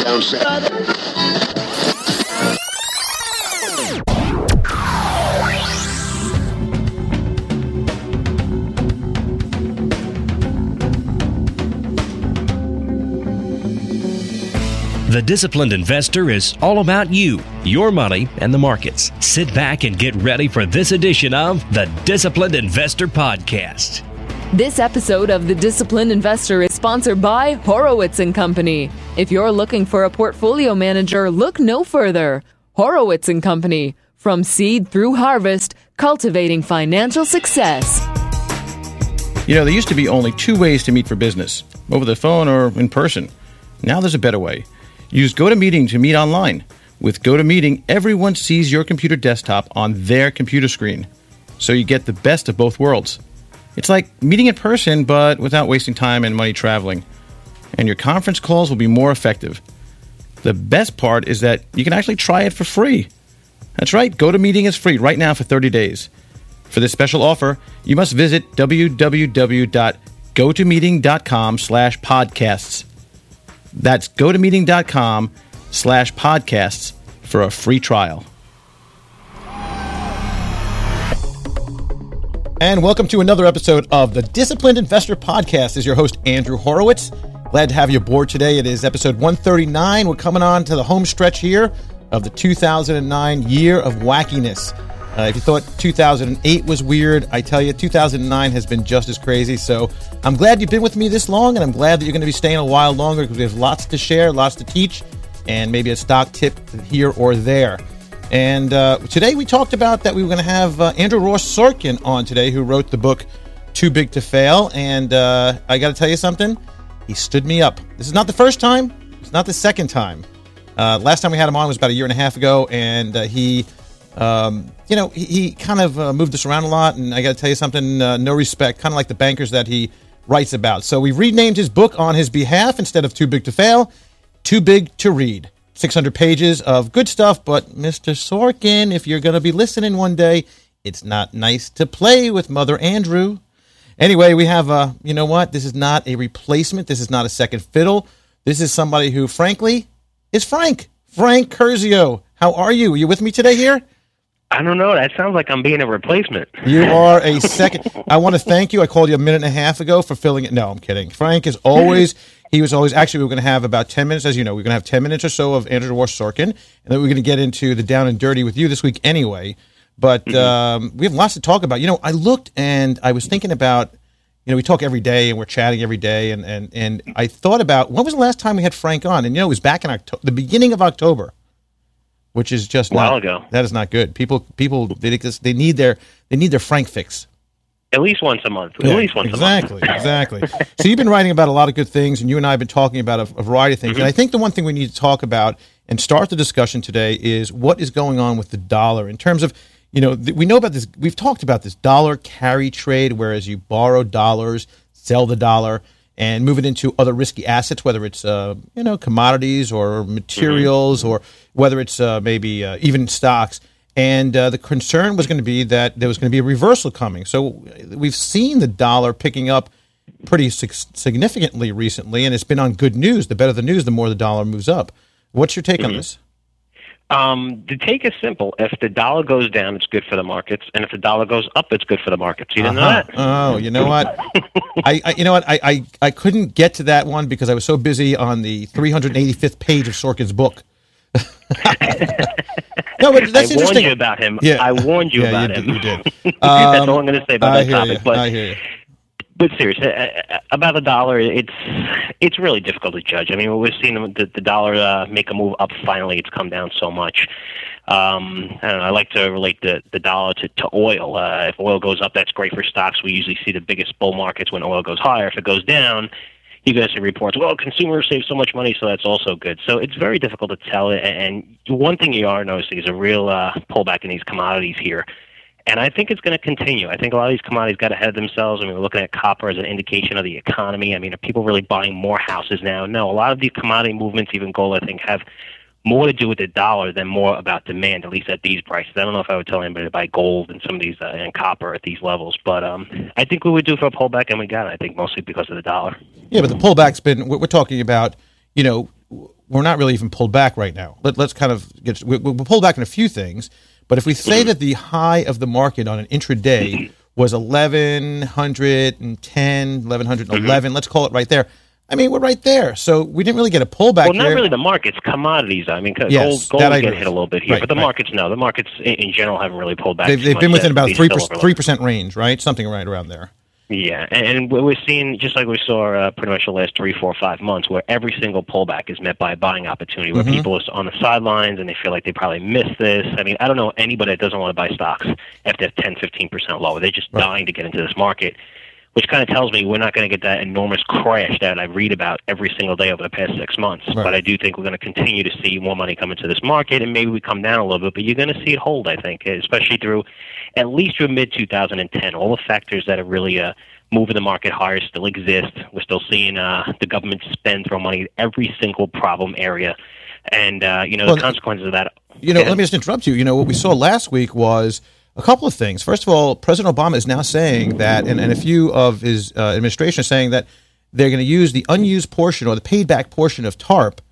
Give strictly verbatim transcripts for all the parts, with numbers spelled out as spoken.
Down south. The Disciplined Investor is all about you, your money, and the markets. Sit back and get ready for this edition of the Disciplined Investor Podcast. This episode of The Disciplined Investor is sponsored by Horowitz and Company. If you're looking for a portfolio manager, look no further. Horowitz and Company. From seed through harvest, cultivating financial success. You know, there used to be only two ways to meet for business, over the phone or in person. Now there's a better way. Use GoToMeeting to meet online. With GoToMeeting, everyone sees your computer desktop on their computer screen, so you get the best of both worlds. It's like meeting in person, but without wasting time and money traveling. And your conference calls will be more effective. The best part is that you can actually try it for free. That's right, GoToMeeting is free right now for thirty days. For this special offer, you must visit www.gotomeeting.com slash podcasts. That's gotomeeting.com slash podcasts for a free trial. And welcome to another episode of the Disciplined Investor Podcast. This is your host, Andrew Horowitz. Glad to have you aboard today. It is episode one thirty-nine. We're coming on to the home stretch here of the two thousand nine year of wackiness. Uh, if you thought two thousand eight was weird, I tell you, two thousand nine has been just as crazy. So I'm glad you've been with me this long, and I'm glad that you're going to be staying a while longer because we have lots to share, lots to teach, and maybe a stock tip here or there. And uh, today we talked about that we were going to have uh, Andrew Ross Sorkin on today, who wrote the book Too Big to Fail. And uh, I got to tell you something. He stood me up. This is not the first time. It's not the second time. Uh, last time we had him on was about a year and a half ago, and uh, he... Um, you know, he, he kind of uh, moved us around a lot, and I got to tell you something, uh, no respect, kind of like the bankers that he writes about. So we renamed his book on his behalf instead of Too Big to Fail, Too Big to Read. six hundred pages of good stuff, but Mister Sorkin, if you're going to be listening one day, it's not nice to play with Mother Andrew. Anyway, we have, uh, you know what, this is not a replacement, this is not a second fiddle. This is somebody who, frankly, is Frank. Frank Curzio. How are you? Are you with me today here? I don't know. That sounds like I'm being a replacement. You are a second. I want to thank you. I called you a minute and a half ago for filling it. No, I'm kidding. Frank is always, he was always, actually, we were going to have about ten minutes. As you know, we're going to have ten minutes or so of Andrew Ross Sorkin, and then we're going to get into the down and dirty with you this week anyway. But mm-hmm. um, we have lots to talk about. You know, I looked and I was thinking about, you know, we talk every day and we're chatting every day. And, and, and I thought about, when was the last time we had Frank on? And, you know, it was back in October, the beginning of October. Which is just a while not, ago. That is not good. People, people, they, they need their, they need their Frank fix. At least once a month. At yeah, least once exactly, a month. Exactly, exactly. So you've been writing about a lot of good things, and you and I have been talking about a, a variety of things. Mm-hmm. And I think the one thing we need to talk about and start the discussion today is what is going on with the dollar in terms of, you know, th- we know about this. We've talked about this dollar carry trade, whereas you borrow dollars, sell the dollar, and move it into other risky assets, whether it's, uh, you know, commodities or materials, mm-hmm. or whether it's uh, maybe uh, even stocks. And uh, the concern was going to be that there was going to be a reversal coming. So we've seen the dollar picking up pretty significantly recently, and it's been on good news. The better the news, the more the dollar moves up. What's your take mm-hmm. on this? Um, the take is simple. If the dollar goes down, it's good for the markets, and if the dollar goes up, it's good for the markets. You didn't uh-huh. know that? Oh, you know what? I, I, you know what? I, I, I couldn't get to that one because I was so busy on the three hundred eighty-fifth page of Sorkin's book. no, but that's I warned you about him. Yeah. I warned you yeah, about you him. Did, you did. That's um, all I'm going to say about I that topic. You. But, I hear you. But seriously, about the dollar, it's it's really difficult to judge. I mean, we've seen the, the dollar uh, make a move up. Finally, it's come down so much. Um, I don't know. I like to relate the, the dollar to, to oil. Uh, if oil goes up, that's great for stocks. We usually see the biggest bull markets when oil goes higher. If it goes down, you guys see reports, well, consumers save so much money, so that's also good. So it's very difficult to tell. And one thing you are noticing is a real uh, pullback in these commodities here. And I think it's going to continue. I think a lot of these commodities got ahead of themselves. I mean, we're looking at copper as an indication of the economy. I mean, are people really buying more houses now? No. A lot of these commodity movements, even gold, I think, have more to do with the dollar than more about demand, at least at these prices. I don't know if I would tell anybody to buy gold and some of these uh, and copper at these levels, but um, I think we would do for a pullback, and we got it, I think, mostly because of the dollar. Yeah, but the pullback's been, we're talking about, you know, we're not really even pulled back right now. Let, let's kind of get we, we'll pull back in a few things, but if we say that the high of the market on an intraday was eleven ten, eleven eleven, mm-hmm. let's call it right there. I mean, we're right there, so we didn't really get a pullback. Well, not here. really the markets, commodities. I mean, yes, gold, gold get hit a little bit here, right, but the right. markets, no. The markets in, in general haven't really pulled back. They've, they've been within about three percent, three percent range, right? Something right around there. Yeah, and we're seeing, just like we saw uh, pretty much the last three, four, five months, where every single pullback is met by a buying opportunity, where mm-hmm. people are on the sidelines and they feel like they probably missed this. I mean, I don't know anybody that doesn't want to buy stocks after ten, fifteen percent lower. They're just right. dying to get into this market, which kind of tells me we're not going to get that enormous crash that I read about every single day over the past six months. Right. But I do think we're going to continue to see more money come into this market, and maybe we come down a little bit, but you're going to see it hold, I think, especially through at least through mid twenty ten. All the factors that are really uh, moving the market higher still exist. We're still seeing uh, the government spend, throw money at every single problem area. And, uh, you know, well, the consequences of that. You know, let me just interrupt you. You know, what we saw last week was a couple of things. First of all, President Obama is now saying that, and, and a few of his uh, administration are saying that they're going to use the unused portion or the paid back portion of TARP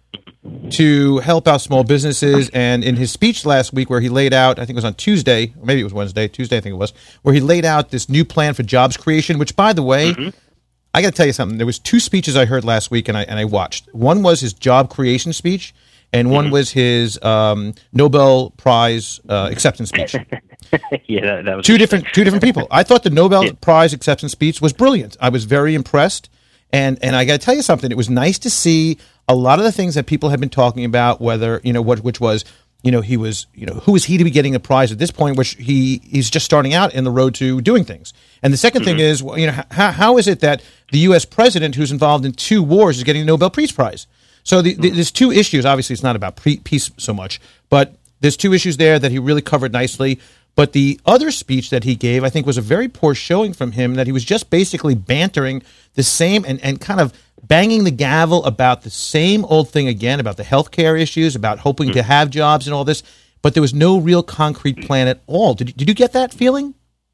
to help out small businesses. And in his speech last week where he laid out, I think it was on Tuesday, or maybe it was Wednesday, Tuesday I think it was, where he laid out this new plan for jobs creation, which, by the way, mm-hmm. I got to tell you something. There was two speeches I heard last week and I and I watched. One was his job creation speech, and one mm-hmm. was his um, Nobel Prize uh, acceptance speech. yeah, that, that was two different two different people. I thought the Nobel yeah. Prize acceptance speech was brilliant. I was very impressed, and and I got to tell you something. It was nice to see a lot of the things that people have been talking about. Whether you know what, which was you know he was you know who is he to be getting a prize at this point? Which he he's just starting out in the road to doing things. And the second mm-hmm. thing is you know how how is it that the U S president who's involved in two wars is getting a Nobel Peace Prize? So the, the, there's two issues. Obviously, it's not about pre- peace so much, but there's two issues there that he really covered nicely. But the other speech that he gave, I think, was a very poor showing from him, that he was just basically bantering the same and, and kind of banging the gavel about the same old thing again, about the healthcare issues, about hoping to have jobs and all this. But there was no real concrete plan at all. Did, did you get that feeling?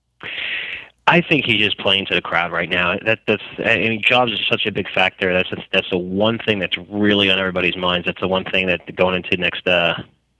I think he's just playing to the crowd right now. That that's I mean, jobs is such a big factor. That's that's, that's the one thing that's really on everybody's minds. That's the one thing that going into next uh,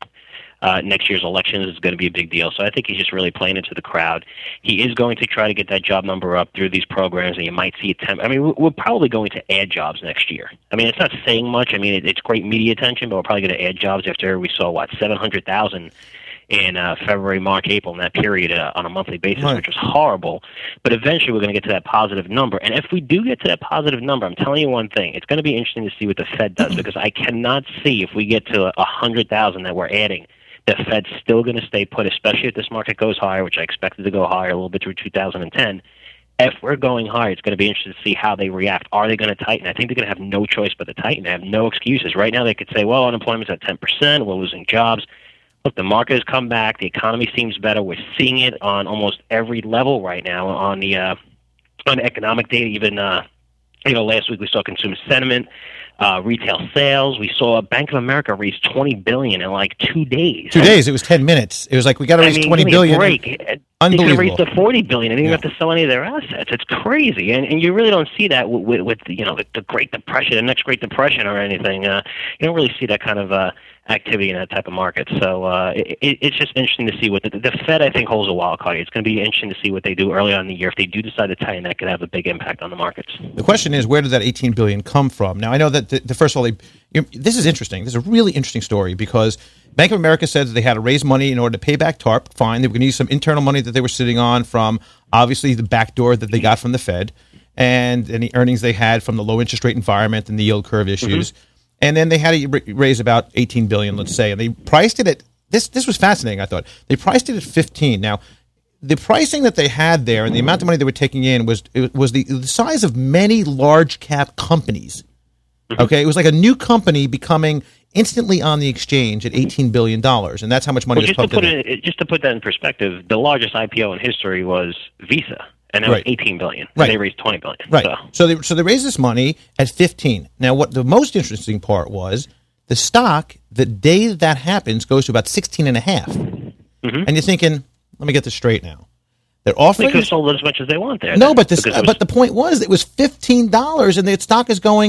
uh, next year's elections is going to be a big deal. So I think he's just really playing into the crowd. He is going to try to get that job number up through these programs, and you might see it. Temp- I mean, we're probably going to add jobs next year. I mean, it's not saying much. I mean, it, it's great media attention, but we're probably going to add jobs after we saw what seven hundred thousand. in uh, February, March, April, in that period uh, on a monthly basis, right. which was horrible. But eventually we're going to get to that positive number. And if we do get to that positive number, I'm telling you one thing, it's going to be interesting to see what the Fed does, because I cannot see if we get to one hundred thousand that we're adding, the Fed's still going to stay put, especially if this market goes higher, which I expect it to go higher a little bit through two thousand ten. If we're going higher, it's going to be interesting to see how they react. Are they going to tighten? I think they're going to have no choice but to tighten. They have no excuses. Right now they could say, well, unemployment's at ten percent, we're losing jobs. Look, the market has come back. The economy seems better. We're seeing it on almost every level right now on the uh, on the economic data. Even uh, you know, last week we saw consumer sentiment, uh, retail sales. We saw Bank of America raise twenty billion dollars in like two days. Two days. It was ten minutes. It was like we got to raise I mean, twenty billion dollars. Break. Unbelievable. They could have raised to forty billion dollars and they didn't yeah. have to sell any of their assets. It's crazy, and and you really don't see that with, with, with you know the, the Great Depression, the next Great Depression, or anything. Uh, you don't really see that kind of uh, activity in that type of market. So uh, it, it's just interesting to see what the, the Fed, I think, holds a wild card. It's going to be interesting to see what they do early on in the year. If they do decide to tighten, that could have a big impact on the markets. The question is, where did that eighteen billion dollars come from? Now, I know that the, the first of all, they, you know, this is interesting. This is a really interesting story because Bank of America said that they had to raise money in order to pay back TARP. Fine. They were going to use some internal money that they were sitting on from, obviously, the backdoor that they got from the Fed and any earnings they had from the low interest rate environment and the yield curve issues. Mm-hmm. And then they had to raise about eighteen billion dollars, let's say. And they priced it at, this This was fascinating, I thought. They priced it at fifteen. Now, the pricing that they had there and the amount of money they were taking in was it was the, the size of many large cap companies. Okay, it was like a new company becoming instantly on the exchange at eighteen billion dollars, and that's how much money well, was pumped in. It, just to put that in perspective, the largest I P O in history was Visa, and that right. was eighteen billion dollars. Right. They raised twenty billion dollars. Right. So. So, they, so they raised this money at fifteen. Now, what the most interesting part was, the stock, the day that that happens, goes to about sixteen and a half. Mm-hmm. And you're thinking, let me get this straight now. They're offering. They could have sold as much as they want there. No, then, but this, was, but the point was, it was fifteen dollars, and the stock is going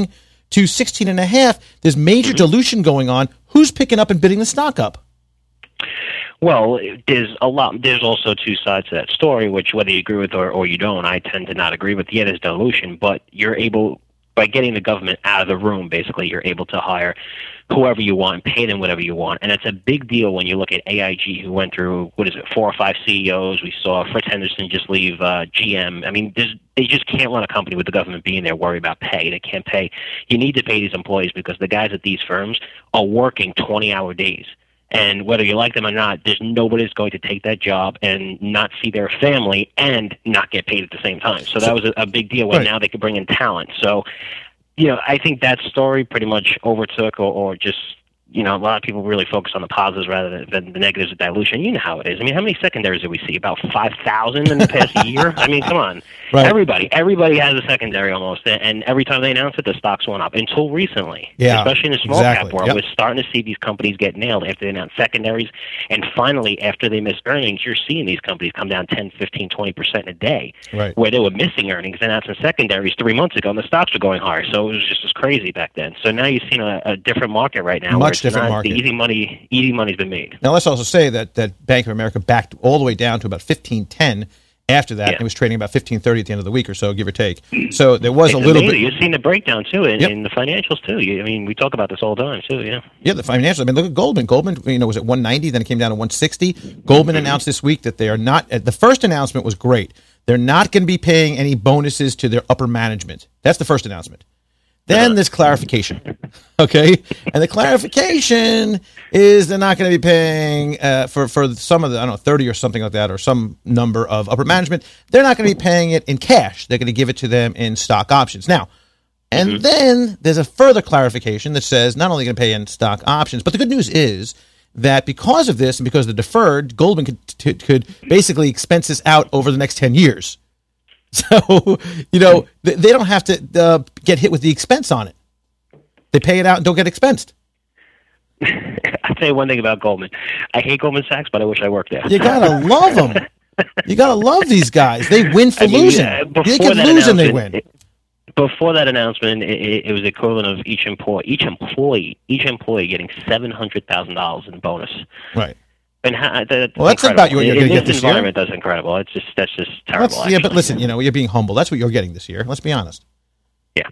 to sixteen and a half. There's major mm-hmm. dilution going on. Who's picking up and bidding the stock up? Well, there's a lot. There's also two sides to that story, which whether you agree with or, or you don't, I tend to not agree with. Yeah, there's dilution, but you're able, by getting the government out of the room, basically, you're able to hire whoever you want and pay them whatever you want. And it's a big deal when you look at A I G, who went through, what is it, four or five C E Os. We saw Fritz Henderson just leave uh, G M. I mean, there's, they just can't run a company with the government being there, worry about pay. They can't pay. You need to pay these employees because the guys at these firms are working twenty-hour days. And whether you like them or not, there's nobody that's going to take that job and not see their family and not get paid at the same time. So that was a, a big deal when right. now they could bring in talent. So, you know, I think that story pretty much overtook or, or just, you know, a lot of people really focus on the positives rather than, than the negatives of dilution. You know how it is. I mean, how many secondaries did we see? About five thousand in the past year? I mean, come on. Right. Everybody. Everybody has a secondary almost. And every time they announce it, the stocks went up until recently. Yeah, especially in the small exactly. cap world. Yep. We're starting to see these companies get nailed after they announce secondaries. And finally, after they miss earnings, you're seeing these companies come down ten, fifteen, twenty percent a day. Right. Where they were missing earnings, announcing secondaries three months ago, and the stocks were going higher. So it was just as crazy back then. So now you've seen a, a different market right now. Much different market. The easy money, easy money's been made. Now let's also say that, that Bank of America backed all the way down to about fifteen ten. After that, yeah. it was trading about fifteen thirty at the end of the week or so, give or take. So there was it's a little amazing. bit. You've seen the breakdown, too, in, yep. in the financials, too. You, I mean, we talk about this all the time, too, yeah. Yeah, the financials. I mean, look at Goldman. Goldman, you know, was at one ninety, then it came down to one sixty. Goldman announced this week that they are not, the first announcement was great. They're not going to be paying any bonuses to their upper management. That's the first announcement. Then there's clarification, okay? And the clarification is they're not going to be paying uh, for, for some of the, I don't know, thirty or something like that, or some number of upper management. They're not going to be paying it in cash. They're going to give it to them in stock options. Now, and mm-hmm. then there's a further clarification that says not only going to pay in stock options, but the good news is that because of this and because of the deferred, Goldman could, t- could basically expense this out over the next ten years. So, you know, they don't have to uh, get hit with the expense on it. They pay it out and don't get expensed. I'll tell you one thing about Goldman. I hate Goldman Sachs, but I wish I worked there. You got to love them. You got to love these guys. They win for I mean, losing. Uh, they can lose and they win. It, before that announcement, it, it was equivalent of each employee, each employee, each employee getting seven hundred thousand dollars in bonus. Right. And how, that, well, that's about what you're going to get this year. This environment, that's incredible. It's just that's just terrible. That's, yeah, but listen, you know, you're being humble. That's what you're getting this year. Let's be honest. Yeah.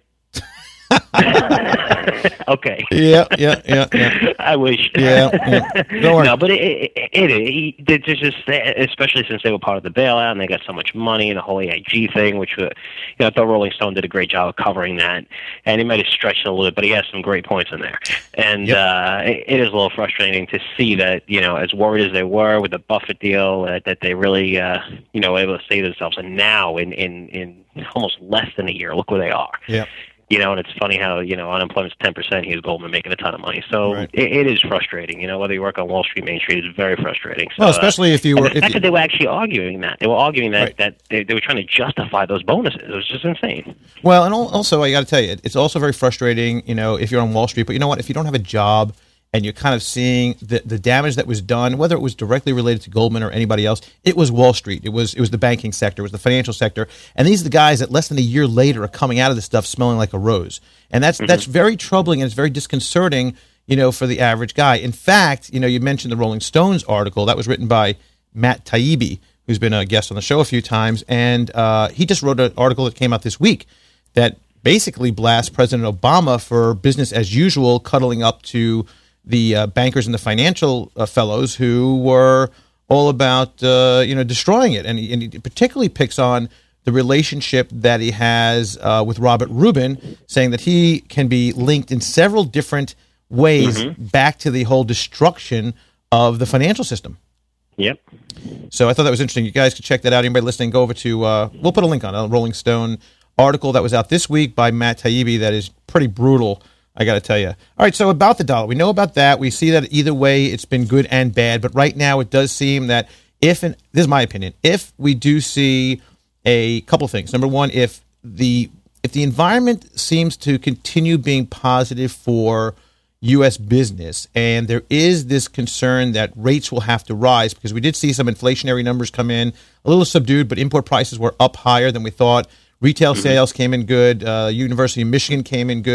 Okay. Yeah, yeah, yeah, yeah. I wish. Yeah, yeah. Don't worry. No, but it, it, it, it, it it's just, especially since they were part of the bailout and they got so much money and the whole A I G thing, which, uh, you know, I thought Rolling Stone did a great job of covering that. And he might have stretched it a little bit, but he has some great points in there. And yep. uh, it, it is a little frustrating to see that, you know, as worried as they were with the Buffett deal, uh, that they really, uh, you know, were able to save themselves. And now, in, in, in almost less than a year, look where they are. Yeah. You know, and it's funny how, you know, unemployment's ten percent. Here's Goldman making a ton of money. So right. it, it is frustrating. You know, whether you work on Wall Street, Main Street, it's very frustrating. So, well, especially uh, if you were... The fact you, that they were actually arguing that. They were arguing that, right. that they, they were trying to justify those bonuses. It was just insane. Well, and also, I got to tell you, it's also very frustrating, you know, if you're on Wall Street. But you know what? If you don't have a job and you're kind of seeing the, the damage that was done, whether it was directly related to Goldman or anybody else, it was Wall Street. It was it was the banking sector. It was the financial sector. And these are the guys that less than a year later are coming out of this stuff smelling like a rose. And that's mm-hmm. that's very troubling and it's very disconcerting, you know, for the average guy. In fact, you know, you mentioned the Rolling Stones article. That was written by Matt Taibbi, who's been a guest on the show a few times. And uh, he just wrote an article that came out this week that basically blasts President Obama for business as usual, cuddling up to the uh, bankers and the financial uh, fellows who were all about, uh, you know, destroying it. And he, and he particularly picks on the relationship that he has uh, with Robert Rubin, saying that he can be linked in several different ways mm-hmm. back to the whole destruction of the financial system. Yep. So I thought that was interesting. You guys could check that out. Anybody listening, go over to, uh, we'll put a link on a Rolling Stone article that was out this week by Matt Taibbi that is pretty brutal, I got to tell you. All right, so about the dollar. We know about that. We see that either way it's been good and bad, but right now it does seem that if, and this is my opinion, if we do see a couple things. Number one, if the if the environment seems to continue being positive for U S business, and there is this concern that rates will have to rise, because we did see some inflationary numbers come in, a little subdued, but import prices were up higher than we thought. Retail sales came in good. Uh, University of Michigan came in good.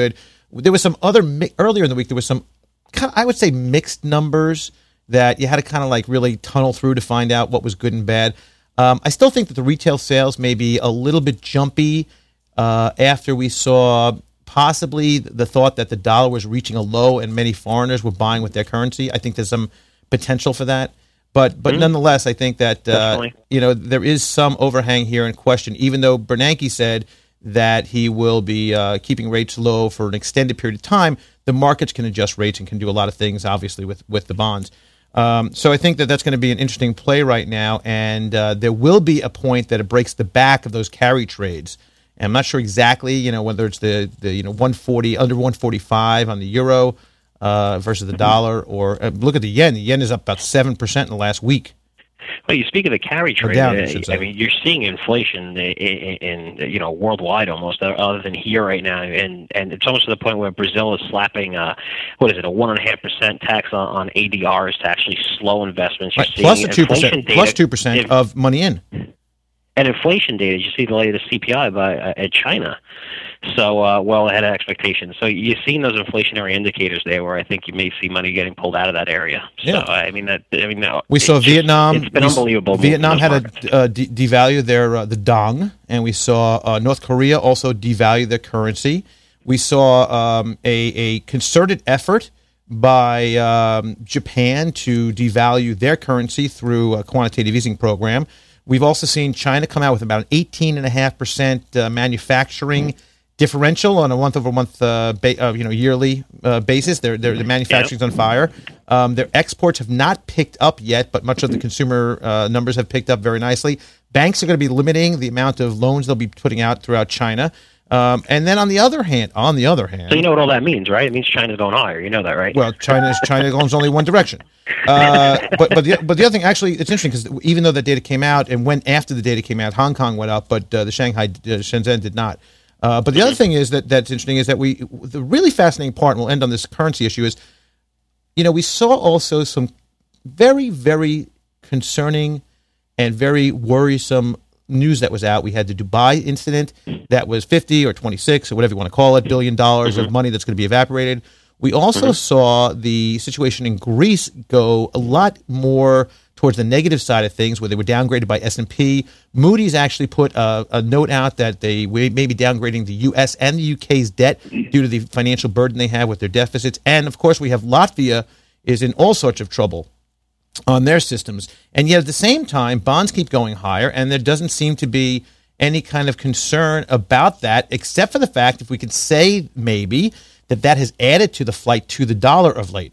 There was some other mi- earlier in the week. There was some, kind of, I would say, mixed numbers that you had to kind of like really tunnel through to find out what was good and bad. Um, I still think that the retail sales may be a little bit jumpy uh, after we saw possibly the thought that the dollar was reaching a low and many foreigners were buying with their currency. I think there's some potential for that. But but mm-hmm. nonetheless, I think that uh, you know there is some overhang here in question, even though Bernanke said that he will be uh, keeping rates low for an extended period of time. The markets can adjust rates and can do a lot of things, obviously, with, with the bonds. Um, so I think that that's going to be an interesting play right now, and uh, there will be a point that it breaks the back of those carry trades. And I'm not sure exactly, you know, whether it's the, the you know one forty under one forty-five on the euro uh, versus the dollar, or uh, look at the yen. The yen is up about seven percent in the last week. Well, you speak of the carry trade. Down, uh, I, I mean, you're seeing inflation in, in, in, you know, worldwide almost, other than here right now, and and it's almost to the point where Brazil is slapping, uh, what is it, a one and a half percent tax on, on A D Rs to actually slow investments. You're right, plus the two percent, data, plus two percent of money in. And inflation data, you see the latest C P I by uh, at China. So, uh, well ahead of expectations. So you're seeing those inflationary indicators there, where I think you may see money getting pulled out of that area. So, yeah. I mean, that I mean, no, we saw Vietnam. Just, it's been unbelievable. Vietnam had to uh, de- devalue their uh, the dong, and we saw uh, North Korea also devalue their currency. We saw um, a a concerted effort by um, Japan to devalue their currency through a quantitative easing program. We've also seen China come out with about an eighteen point five percent uh, manufacturing differential on a month-over-month, uh, ba- uh, you know, yearly uh, basis. Their their, their manufacturing's on fire. Um, their exports have not picked up yet, but much of the consumer uh, numbers have picked up very nicely. Banks are going to be limiting the amount of loans they'll be putting out throughout China. Um, and then on the other hand, on the other hand, so you know what all that means, right? It means China's going higher. You know that, right? Well, China is China goes only one direction. Uh, but but the but the other thing, actually, it's interesting because even though the data came out and when after the data came out, Hong Kong went up, but uh, the Shanghai uh, Shenzhen did not. Uh, but the other thing is that that's interesting is that we the really fascinating part, and we'll end on this currency issue, is you know we saw also some very very concerning and very worrisome news that was out. We had the Dubai incident that was fifty or twenty-six or whatever you want to call it, billion dollars mm-hmm. of money that's going to be evaporated. We also mm-hmm. saw the situation in Greece go a lot more towards the negative side of things, where they were downgraded by S and P. Moody's actually put a, a note out that they may be downgrading the U S and the U K's debt due to the financial burden they have with their deficits. And, of course, we have Latvia is in all sorts of trouble on their systems. And yet at the same time, bonds keep going higher, and there doesn't seem to be any kind of concern about that, except for the fact, if we could say maybe, that that has added to the flight to the dollar of late.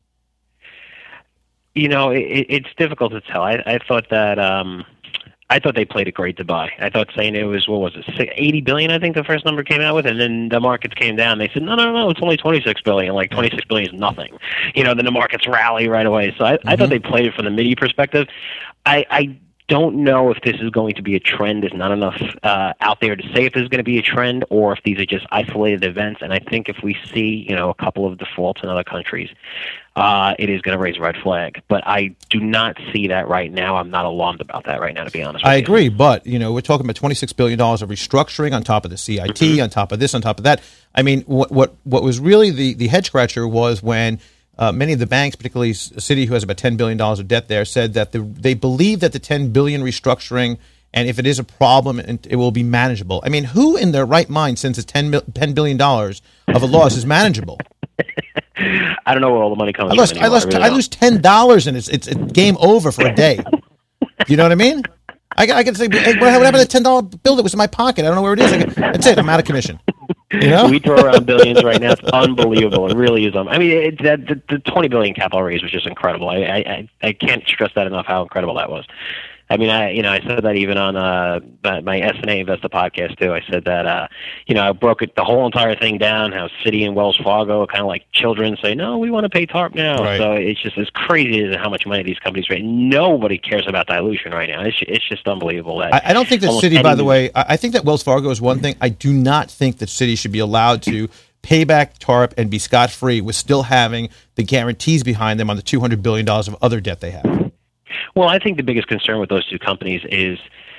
You know, it, it's difficult to tell. I, I thought that um, I thought they played it great to buy. I thought saying it was, what was it, eighty billion dollars, I think the first number came out with, and then the markets came down. They said, no, no, no, it's only twenty-six billion dollars. Like, twenty-six billion dollars is nothing. You know, then the markets rally right away. So I, mm-hmm. I thought they played it from the midi perspective. I, I don't know if this is going to be a trend. There's not enough uh, out there to say if this is going to be a trend or if these are just isolated events. And I think if we see, you know, a couple of defaults in other countries, uh, it is going to raise a red flag. But I do not see that right now. I'm not alarmed about that right now, to be honest with I you. agree, but, you know, we're talking about twenty-six billion dollars of restructuring on top of the C I T, mm-hmm. on top of this, on top of that. I mean, what what, what was really the, the head-scratcher was when Uh, many of the banks, particularly Citi, who has about ten billion dollars of debt there, said that the, they believe that the ten billion dollars restructuring, and if it is a problem, it will be manageable. I mean, who in their right mind, since it's ten billion dollars of a loss, is manageable? I don't know where all the money comes I lost, from I, lost, I, really I lose ten dollars, and it's, it's it's game over for a day. You know what I mean? I, I can say, hey, what happened to the ten dollar bill that was in my pocket? I don't know where it is. I can, that's it. I'm out of commission. You know? We throw around billions right now. It's unbelievable. It really is. Um, I mean, it, that, the, the twenty billion capital raise was just incredible. I, I I can't stress that enough. How incredible that was. I mean, I you know I said that even on uh, my S and A Investor podcast too. I said that uh, you know I broke it the whole entire thing down. How Citi and Wells Fargo are kind of like children say, no, we want to pay TARP now. Right. So it's just as crazy as how much money these companies raise. Nobody cares about dilution right now. It's it's just unbelievable. That I, I don't think that Citi, by the way, I, I think that Wells Fargo is one thing. I do not think that Citi should be allowed to pay back TARP and be scot-free with still having the guarantees behind them on the two hundred billion dollars of other debt they have. Well, I think the biggest concern with those two companies is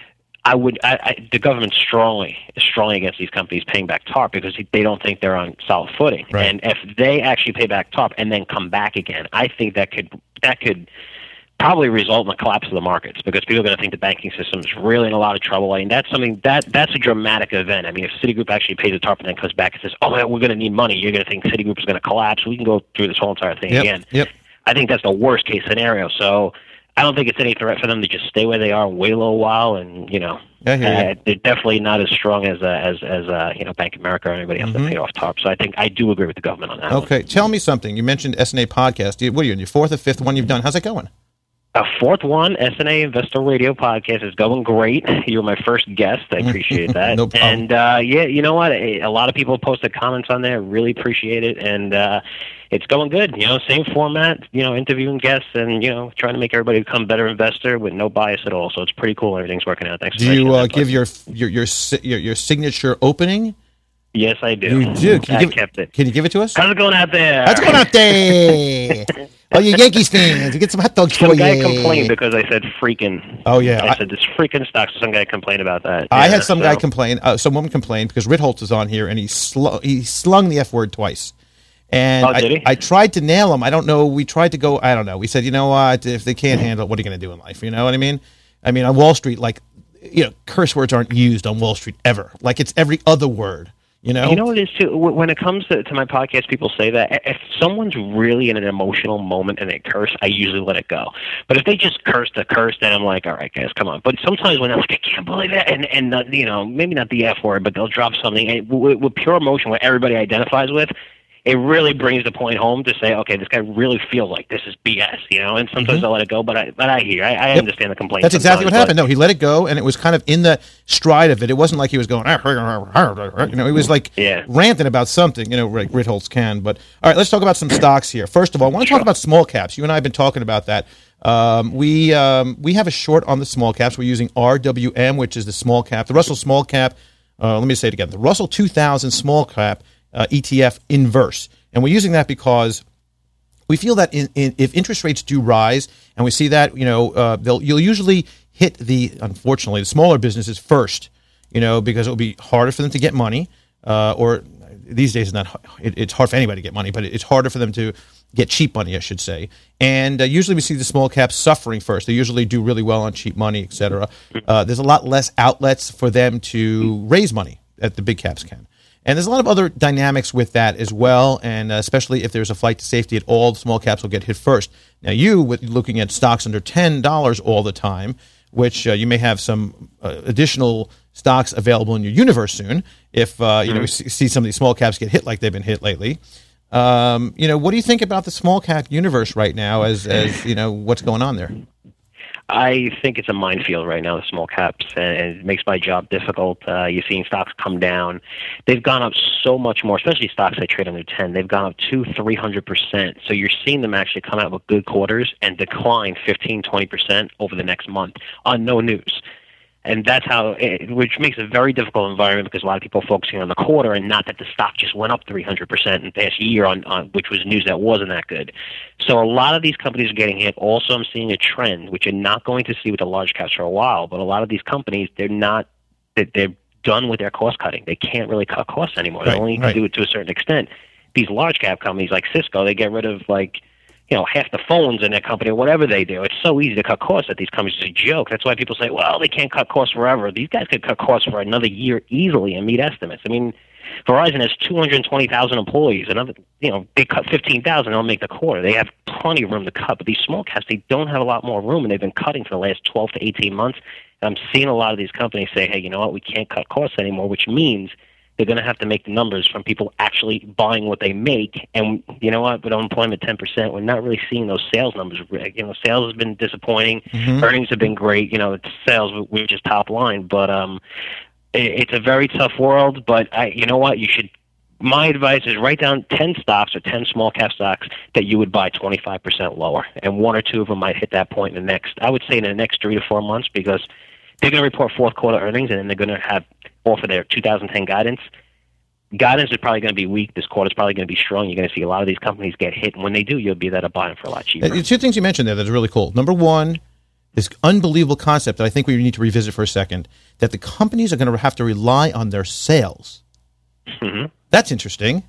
I would. I, I, the government's strongly, strongly against these companies paying back TARP because they don't think they're on solid footing. Right. And if they actually pay back TARP and then come back again, I think that could that could probably result in the collapse of the markets because people are going to think the banking system is really in a lot of trouble. I mean, that's something that that's a dramatic event. I mean, if Citigroup actually pays the TARP and then comes back and says, "Oh, we're going to need money," you're going to think Citigroup is going to collapse. We can go through this whole entire thing yep. again. Yep. I think that's the worst case scenario. So I don't think it's any threat for them to just stay where they are and wait a little while. And you know, I hear you. uh, they're definitely not as strong as uh, as as uh, you know Bank of America or anybody else Mm-hmm. that paid off TARP. So I think I do agree with the government on that. Okay, one. tell me something. You mentioned S N A podcast. You- What are you in your fourth or fifth one you've done? How's it going? A fourth one, S N A Investor Radio podcast, is going great. You were my first guest. I appreciate that. No problem. And, uh, yeah, you know what? A a lot of people posted comments on there. Really appreciate it. And uh, it's going good. You know, same format, you know, interviewing guests and, you know, trying to make everybody become a better investor with no bias at all. So it's pretty cool. Everything's working out. Thanks for Do you mentioning uh, that, give bud. your, your your si- your your signature opening? Yes, I do. You do. Can you I give, kept it. Can you give it to us? How's it going out there? How's it going out there? Oh, you Yankees fans. We get some hot dogs Some for guy you. complained because I said freaking. Oh, yeah. I, I- said this freaking stock. So some guy complained about that. I Yeah, had some guy so- complain. Uh, some woman complained because Ritholtz is on here and he slu- he slung the F word twice. And Oh, did I, he? I tried to nail him. I don't know. We tried to go. I don't know. We said, you know what? If they can't handle it, what are you going to do in life? You know what I mean? I mean, on Wall Street, like, you know, curse words aren't used on Wall Street ever. Like, it's every other word. You know? You know what it is too. Wh- When it comes to, to my podcast, people say that if someone's really in an emotional moment and they curse, I usually let it go. But if they just curse to curse, then I'm like, all right, guys, come on. But sometimes when they're like, I can't believe it, and and uh, you know, maybe not the F word, but they'll drop something and with, with pure emotion, what everybody identifies with. It really brings the point home to say, okay, this guy really feels like this is B S, you know. And sometimes Mm-hmm. I let it go, but I but I hear, I, I Yep. understand the complaint. That's exactly what sometimes, happened. No, he let it go, and it was kind of in the stride of it. It wasn't like he was going, "Ah, ah, ah, ah," you know, he was like Yeah. ranting about something, you know, like Ritholtz can. But all right, let's talk about some stocks here. First of all, I want to talk about small caps. You and I have been talking about that. Um, we um, we have a short on the small caps. We're using R W M, which is the small cap, the Russell Small Cap. Uh, let me say it again: the Russell two thousand Small Cap uh, E T F inverse. And we're using that because we feel that in, in, if interest rates do rise, and we see that, you know, uh, they'll you'll usually hit the, unfortunately, the smaller businesses first, you know, because it'll be harder for them to get money, uh, or these days it's not it, it's hard for anybody to get money, but it's harder for them to get cheap money, I should say. And uh, usually we see the small caps suffering first. They usually do really well on cheap money, et cetera. Uh, there's a lot less outlets for them to raise money that the big caps can. And there's a lot of other dynamics with that as well, and uh, especially if there's a flight to safety at all, the small caps will get hit first. Now, you, with looking at stocks under ten dollars all the time, which uh, you may have some uh, additional stocks available in your universe soon if uh, you know see, see some of these small caps get hit like they've been hit lately. Um, you know, what do you think about the small cap universe right now as, as you know, what's going on there? I think it's a minefield right now, the small caps, and it makes my job difficult. Uh, you're seeing stocks come down. They've gone up so much more, especially stocks that trade under ten. They've gone up two, three hundred percent. So you're seeing them actually come out with good quarters and decline fifteen, twenty percent over the next month on no news. And that's how, it, which makes a very difficult environment because a lot of people are focusing on the quarter and not that the stock just went up three hundred percent in the past year, on, on which was news that wasn't that good. So a lot of these companies are getting hit. Also, I'm seeing a trend, which you're not going to see with the large caps for a while, but a lot of these companies, they're not, they're done with their cost cutting. They can't really cut costs anymore. Right, They only right. can do it to a certain extent. These large cap companies like Cisco, they get rid of like, you know, half the phones in their company, whatever they do. It's so easy to cut costs at these companies. It's a joke. That's why people say, well, they can't cut costs forever. These guys could cut costs for another year easily and meet estimates. I mean, Verizon has two hundred twenty thousand employees. Another, you know, they cut fifteen thousand, they'll make the quarter. They have plenty of room to cut. But these small caps, they don't have a lot more room, and they've been cutting for the last twelve to eighteen months. And I'm seeing a lot of these companies say, hey, you know what, we can't cut costs anymore, which means they're going to have to make the numbers from people actually buying what they make. And you know what? With unemployment ten percent, we're not really seeing those sales numbers. You know, sales has been disappointing. Mm-hmm. Earnings have been great. You know, it's sales, we're just top line. But um, it, it's a very tough world. But I, you know what? You should. My advice is write down ten stocks or ten small cap stocks that you would buy twenty-five percent lower. And one or two of them might hit that point in the next, I would say in the next three to four months, because they're going to report fourth quarter earnings, and then they're going to have offer their two thousand ten guidance. Guidance is probably going to be weak. This quarter is probably going to be strong. You're going to see a lot of these companies get hit, and when they do, you'll be there to buy them for a lot cheaper. Uh, two things you mentioned there that's really cool. Number one, this unbelievable concept that I think we need to revisit for a second, that the companies are going to have to rely on their sales. Mm-hmm. That's interesting.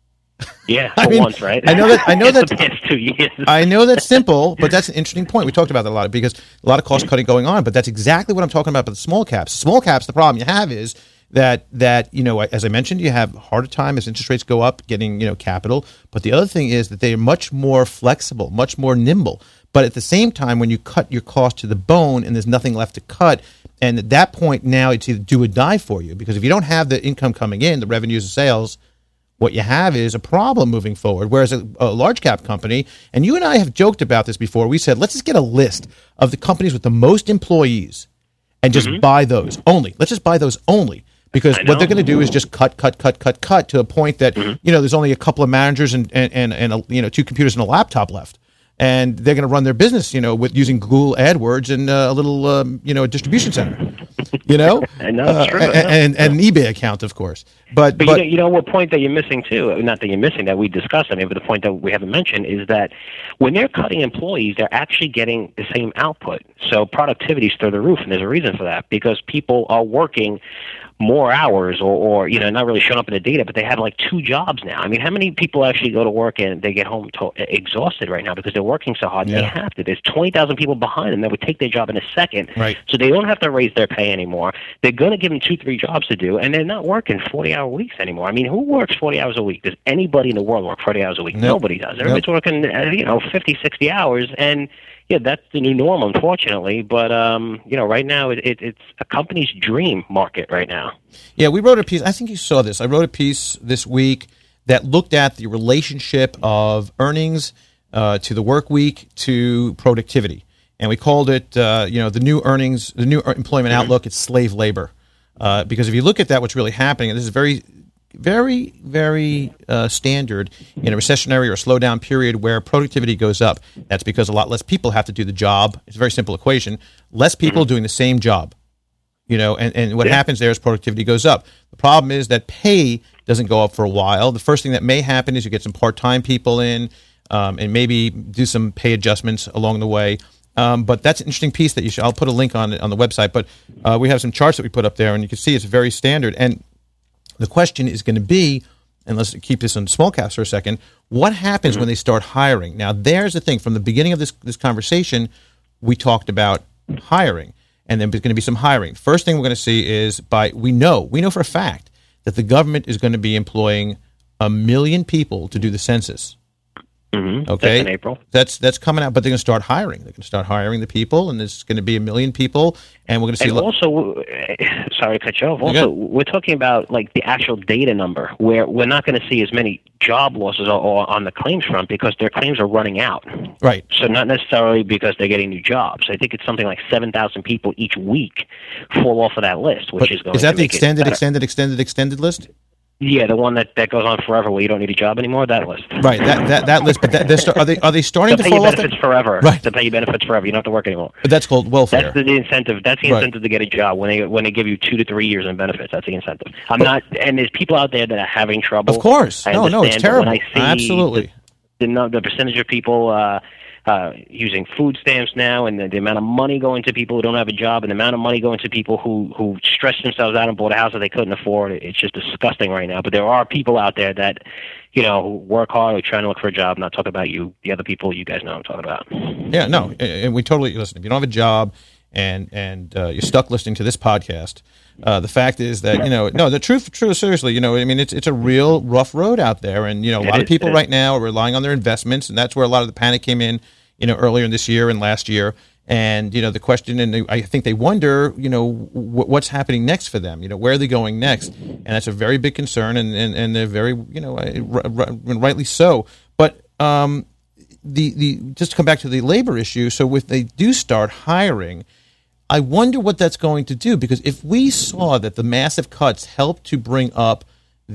Yeah, for I mean, once, right? I know that. I know that. the past two years. I know that's simple, but that's an interesting point. We talked about that a lot because a lot of cost cutting going on. But that's exactly what I'm talking about. But the small caps, small caps, the problem you have is that that you know, as I mentioned, you have a harder time as interest rates go up getting you know capital. But the other thing is that they are much more flexible, much more nimble. But at the same time, when you cut your cost to the bone and there's nothing left to cut, and at that point now it's either do or die for you, because if you don't have the income coming in, the revenues and sales, what you have is a problem moving forward. Whereas a, a large cap company, and you and I have joked about this before, we said, let's just get a list of the companies with the most employees and just mm-hmm. buy those only. Let's just buy those only. Because what they're going to do is just cut, cut, cut, cut, cut to a point that, mm-hmm. you know, there's only a couple of managers and, and, and, and a, you know, two computers and a laptop left. And they're going to run their business, you know, with using Google AdWords and uh, a little, um, you know, a distribution center, you know, I know, uh, true, and, and, and an eBay account, of course. But, but, but you, know, you know what point that you're missing too? Not that you're missing that we discussed. I mean, but the point that we haven't mentioned is that when they're cutting employees, they're actually getting the same output. So productivity is through the roof, and there's a reason for that because people are working more hours or, or, you know, not really showing up in the data, but they have like two jobs now. I mean, how many people actually go to work and they get home to- exhausted right now because they're working so hard? Yeah. They have to. There's twenty thousand people behind them that would take their job in a second. Right. So they don't have to raise their pay anymore. They're going to give them two, three jobs to do, and they're not working forty-hour weeks anymore. I mean, who works forty hours a week? Does anybody in the world work forty hours a week? Nope. Nobody does. Everybody's nope. working, uh, you know, fifty, sixty hours, and yeah, that's the new norm, unfortunately. But, um, you know, right now it, it, it's a company's dream market right now. Yeah, we wrote a piece. I think you saw this. I wrote a piece this week that looked at the relationship of earnings uh, to the work week to productivity. And we called it, uh, you know, the new earnings, the new employment mm-hmm. outlook, it's slave labor. Uh, because if you look at that, what's really happening, and this is very very, very uh, standard in a recessionary or slowdown period where productivity goes up. That's because a lot less people have to do the job. It's a very simple equation. Less people mm-hmm. doing the same job. You know, and, and what yeah. happens there is productivity goes up. The problem is that pay doesn't go up for a while. The first thing that may happen is you get some part-time people in um, and maybe do some pay adjustments along the way. Um, but that's an interesting piece that you should, I'll put a link on it on the website. But uh, we have some charts that we put up there, and you can see it's very standard. And the question is going to be, and let's keep this on small caps for a second, what happens mm-hmm. when they start hiring? Now, there's the thing. From the beginning of this, this conversation, we talked about hiring, and then there's going to be some hiring. First thing we're going to see is by we know, we know for a fact that the government is going to be employing a million people to do the census. Mm-hmm. Okay, that's in April. That's that's coming out, but they're going to start hiring. They're going to start hiring the people, and there's going to be a million people, and we're going to see. And also, sorry to cut you off. Also, we're talking about like the actual data number, where we're not going to see as many job losses or, or on the claims front because their claims are running out. Right. So not necessarily because they're getting new jobs. I think it's something like seven thousand people each week fall off of that list, which but is going. Is that to the make extended, it extended, extended, extended list? Yeah, the one that, that goes on forever, where you don't need a job anymore. That list, right? That that, that list, but that, they're start, are they are they starting They'll to pay fall you off? benefits forever, right? They pay you benefits forever. You don't have to work anymore. But that's called welfare. That's the, the incentive. That's the incentive right. to get a job when they when they give you two to three years in benefits. That's the incentive. I'm but, not, and there's people out there that are having trouble. Of course, I no, no, it's terrible. When I see Absolutely, the, the, the percentage of people. Uh, Uh, using food stamps now, and the, the amount of money going to people who don't have a job, and the amount of money going to people who who stressed themselves out and bought a house that they couldn't afford. It's just disgusting right now. But there are people out there that, you know, who work hard, are trying to look for a job. I'm not talking about you, the other people you guys know I'm talking about. Yeah, no, and we totally listen. If you don't have a job and and uh, you're stuck listening to this podcast, uh, the fact is that you know, no, the truth, true, seriously, you know, I mean, it's it's a real rough road out there, and you know, a lot of people right now are relying on their investments, and that's where a lot of the panic came in. You know, earlier in this year and last year, and you know, the question, and they, I think they wonder, you know, w- what's happening next for them. You know, where are they going next? And that's a very big concern, and and, and they're very, you know, r- r- rightly so. But um, the the just to come back to the labor issue. So if they do start hiring, I wonder what that's going to do, because if we saw that the massive cuts helped to bring up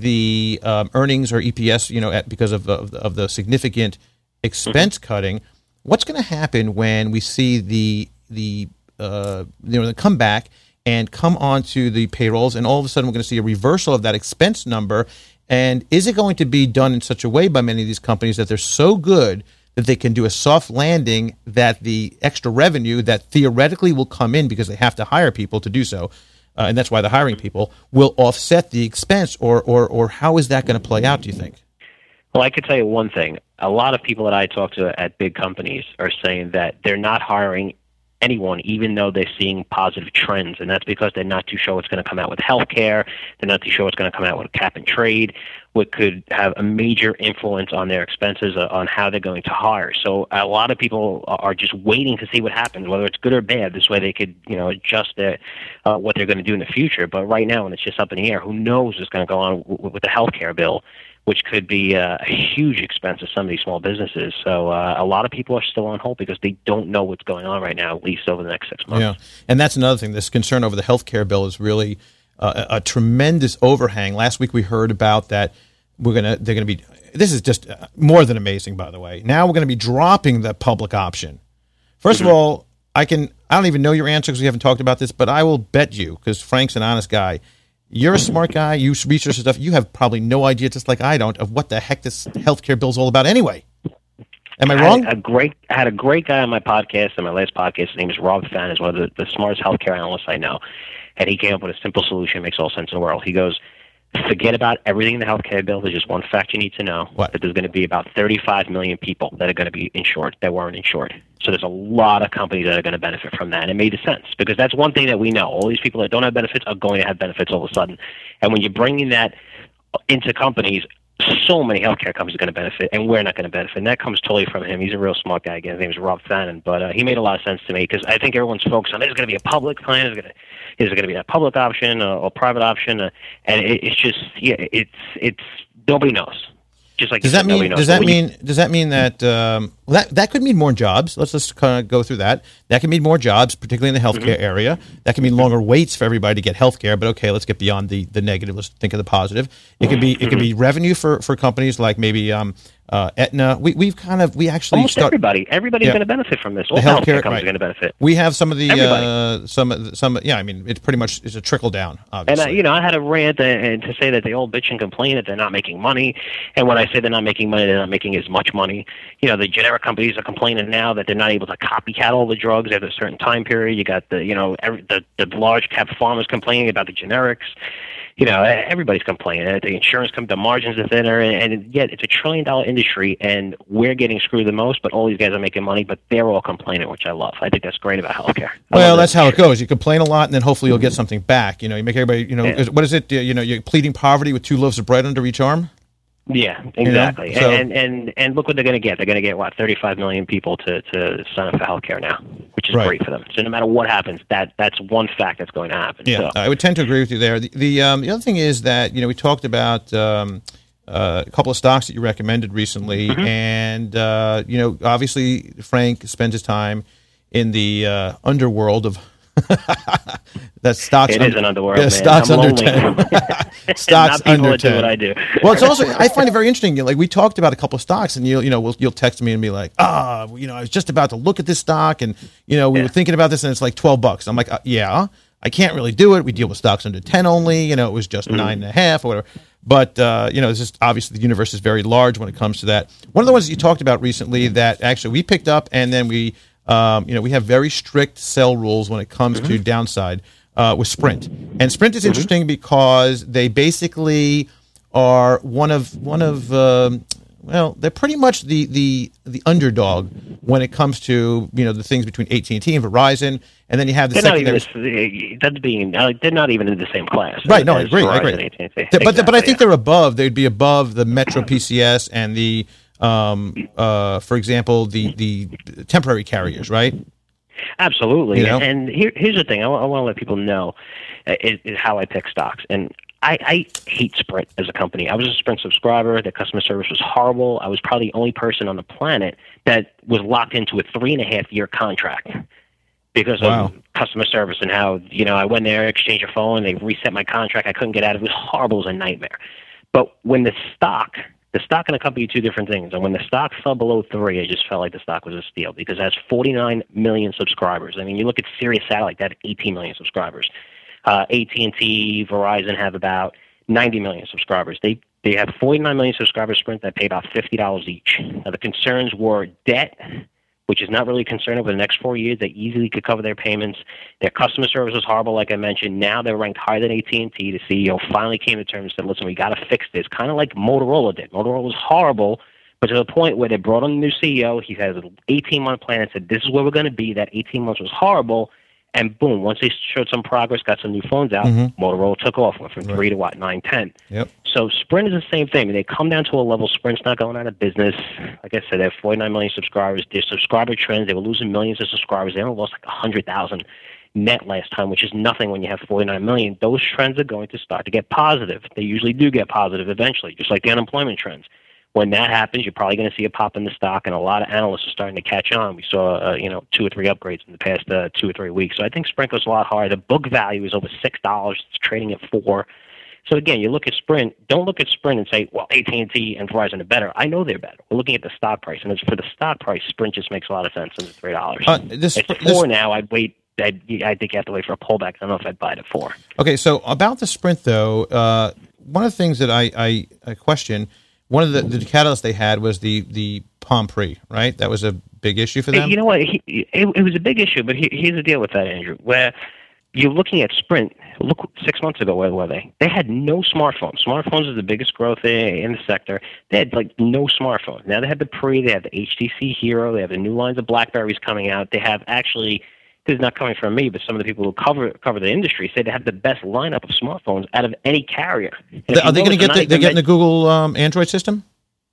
the um, earnings or E P S, you know, at, because of of, of the significant expense mm-hmm. cutting. What's going to happen when we see the the uh, you know the come back and come onto the payrolls, and all of a sudden we're going to see a reversal of that expense number? And is it going to be done in such a way by many of these companies that they're so good that they can do a soft landing, that the extra revenue that theoretically will come in because they have to hire people to do so, uh, and that's why they're hiring people, will offset the expense, or, or, or how is that going to play out, do you think? Well, I could tell you one thing. A lot of people that I talk to at big companies are saying that they're not hiring anyone, even though they're seeing positive trends, and that's because they're not too sure what's going to come out with healthcare. They're not too sure what's going to come out with cap and trade, what could have a major influence on their expenses, uh, on how they're going to hire. So a lot of people are just waiting to see what happens, whether it's good or bad. This way they could, you know, adjust their, uh, what they're going to do in the future. But right now, when it's just up in the air, who knows what's going to go on w- with the healthcare bill, which could be uh, a huge expense of some of these small businesses. So uh, a lot of people are still on hold because they don't know what's going on right now, at least over the next six months. Yeah, and that's another thing. This concern over the health care bill is really uh, a, a tremendous overhang. Last week we heard about that. We're gonna, they're going to be. This is just more than amazing, by the way. Now we're going to be dropping the public option. First mm-hmm. of all, I can. I don't even know your answer because we haven't talked about this, but I will bet you, because Frank's an honest guy. You're a smart guy. You research stuff. You have probably no idea, just like I don't, of what the heck this healthcare bill is all about anyway. Am I wrong? I had a great, I had a great guy on my podcast, on my last podcast. His name is Rob Fan. He's one of the, the smartest healthcare analysts I know. And he came up with a simple solution. Makes all sense in the world. He goes, forget about everything in the healthcare bill. There's just one fact you need to know. What? That there's going to be about thirty-five million people that are going to be insured that weren't insured. So there's a lot of companies that are going to benefit from that. And it made sense because that's one thing that we know. All these people that don't have benefits are going to have benefits all of a sudden. And when you're bringing that into companies, so many healthcare companies are going to benefit, and we're not going to benefit. And that comes totally from him. He's a real smart guy. Again, his name is Rob Fannin. But uh, he made a lot of sense to me because I think everyone's focused on, is it going to be a public plan? Is it going to, is it going to be a public option or, or private option? Uh, and it, it's just, yeah, it's, it's, nobody knows. Just like does that mean? Does that mean? Does that mean that um, well, that that could mean more jobs? Let's just kind of go through that. That can mean more jobs, particularly in the healthcare mm-hmm. area. That can mean longer waits for everybody to get healthcare. But okay, let's get beyond the, the negative. Let's think of the positive. It could be it could be revenue for, for companies like maybe um, uh, Aetna. We we've kind of we actually almost start, everybody. Everybody's yeah. going to benefit from this. All the healthcare, healthcare healthcare companies right. are going to benefit. We have some of the uh, some some yeah. I mean, it's pretty much it's a trickle down. Obviously, and uh, you know, I had a rant and to say that they all bitch and complain that they're not making money. And when I say they're not making money, they're not making as much money. You know, the generic companies are complaining now that they're not able to copycat all the drugs at a certain time period. You got the, you know, every, the the large cap farmers complaining about the generics. You know, everybody's complaining. The insurance company, the margins are thinner, and, and yet it's a trillion dollar industry, and we're getting screwed the most. But all these guys are making money, but they're all complaining, which I love. I think that's great about healthcare. I well, that's how it goes. You complain a lot, and then hopefully you'll get something back. You know, you make everybody. You know, yeah. what is it? You know, you're pleading poverty with two loaves of bread under each arm. Yeah, exactly. You know? So, and, and and look what they're going to get. They're going to get, what, thirty-five million people to, to sign up for healthcare now, which is right. great for them. So no matter what happens, that that's one fact that's going to happen. Yeah, so. I would tend to agree with you there. The the, um, the other thing is that, you know, we talked about um, uh, a couple of stocks that you recommended recently, mm-hmm. and, uh, you know, obviously Frank spends his time in the uh, underworld of that stocks. It under, is an underworld. Yeah, man. stocks I'm under lonely. ten. Stocks under ten. Do what I do. Well, it's also I find it very interesting. Like we talked about a couple of stocks, and you you know we'll, you'll text me and be like, ah, you know, I was just about to look at this stock, and you know we yeah. were thinking about this, and it's like twelve bucks. I'm like, uh, yeah, I can't really do it. We deal with stocks under ten only. You know, it was just mm. nine and a half or whatever. But uh, you know, it's just obviously the universe is very large when it comes to that. One of the ones that you talked about recently that actually we picked up, and then we. Um, you know, we have very strict sell rules when it comes mm-hmm. to downside uh, with Sprint. And Sprint is interesting mm-hmm. because they basically are one of one of um, well, they're pretty much the, the the underdog when it comes to, you know, the things between A T and T and Verizon, and then you have the they're secondary. Not even, that's being uh, they're not even in the same class. Right? No, I agree. I agree. A T and T. But exactly, but I think yeah. they're above. They'd be above the Metro P C S and the. Um, uh, for example, the, the temporary carriers, right? Absolutely. You know? And here, here's the thing. I, I want to let people know uh, is, is how I pick stocks. And I, I hate Sprint as a company. I was a Sprint subscriber. The customer service was horrible. I was probably the only person on the planet that was locked into a three and a half year contract because wow. of customer service and how, you know, I went there, exchanged a phone, they reset my contract. I couldn't get out of it. It was horrible. It was a nightmare. But when the stock... The stock and a company are two different things. And when the stock fell below three, I just felt like the stock was a steal because it has forty-nine million subscribers. I mean, you look at Sirius Satellite, that eighteen million subscribers. Uh, A T and T, Verizon have about ninety million subscribers. They They have forty-nine million subscribers, Sprint, that pay about fifty dollars each. Now, the concerns were debt, which is not really a concern over the next four years. They easily could cover their payments. Their customer service was horrible, like I mentioned. Now they're ranked higher than A T and T. The C E O finally came to terms and said, listen, we got to fix this, kind of like Motorola did. Motorola was horrible, but to the point where they brought on a new C E O. He has an eighteen-month plan and said, this is where we're going to be. That eighteen months was horrible. And boom, once they showed some progress, got some new phones out, mm-hmm. Motorola took off, went from right. three to what, nine, ten. Yep. So Sprint is the same thing. I mean, they come down to a level. Sprint's not going out of business. Like I said, they have forty-nine million subscribers. Their subscriber trends, they were losing millions of subscribers. They only lost like one hundred thousand net last time, which is nothing when you have forty-nine million. Those trends are going to start to get positive. They usually do get positive eventually, just like the unemployment trends. When that happens, you're probably going to see a pop in the stock, and a lot of analysts are starting to catch on. We saw, uh, you know, two or three upgrades in the past uh, two or three weeks. So I think Sprint goes a lot higher. The book value is over six dollars. It's trading at four. So again, you look at Sprint. Don't look at Sprint and say, well, A T and T and Verizon are better. I know they're better. We're looking at the stock price, and as for the stock price, Sprint just makes a lot of sense under three dollars. Uh, this, it's four this, now. I'd wait. I'd, I think you have to wait for a pullback. I don't know if I'd buy it at four. Okay, so about the Sprint, though, uh, one of the things that I, I, I question. One of the, the catalysts they had was the, the Palm Pre, right? That was a big issue for them? You know what? He, it, it was a big issue, but he, here's the deal with that, Andrew. Where you're looking at Sprint, look, six months ago, where were they? They had no smartphones. Smartphones is the biggest growth in the sector. They had, like, no smartphones. Now they have the Pre, they have the H T C Hero, they have the new lines of BlackBerries coming out. They have actually... This is not coming from me, but some of the people who cover cover the industry say they have the best lineup of smartphones out of any carrier. The, are they going to get? The, they're getting the Google um, Android system.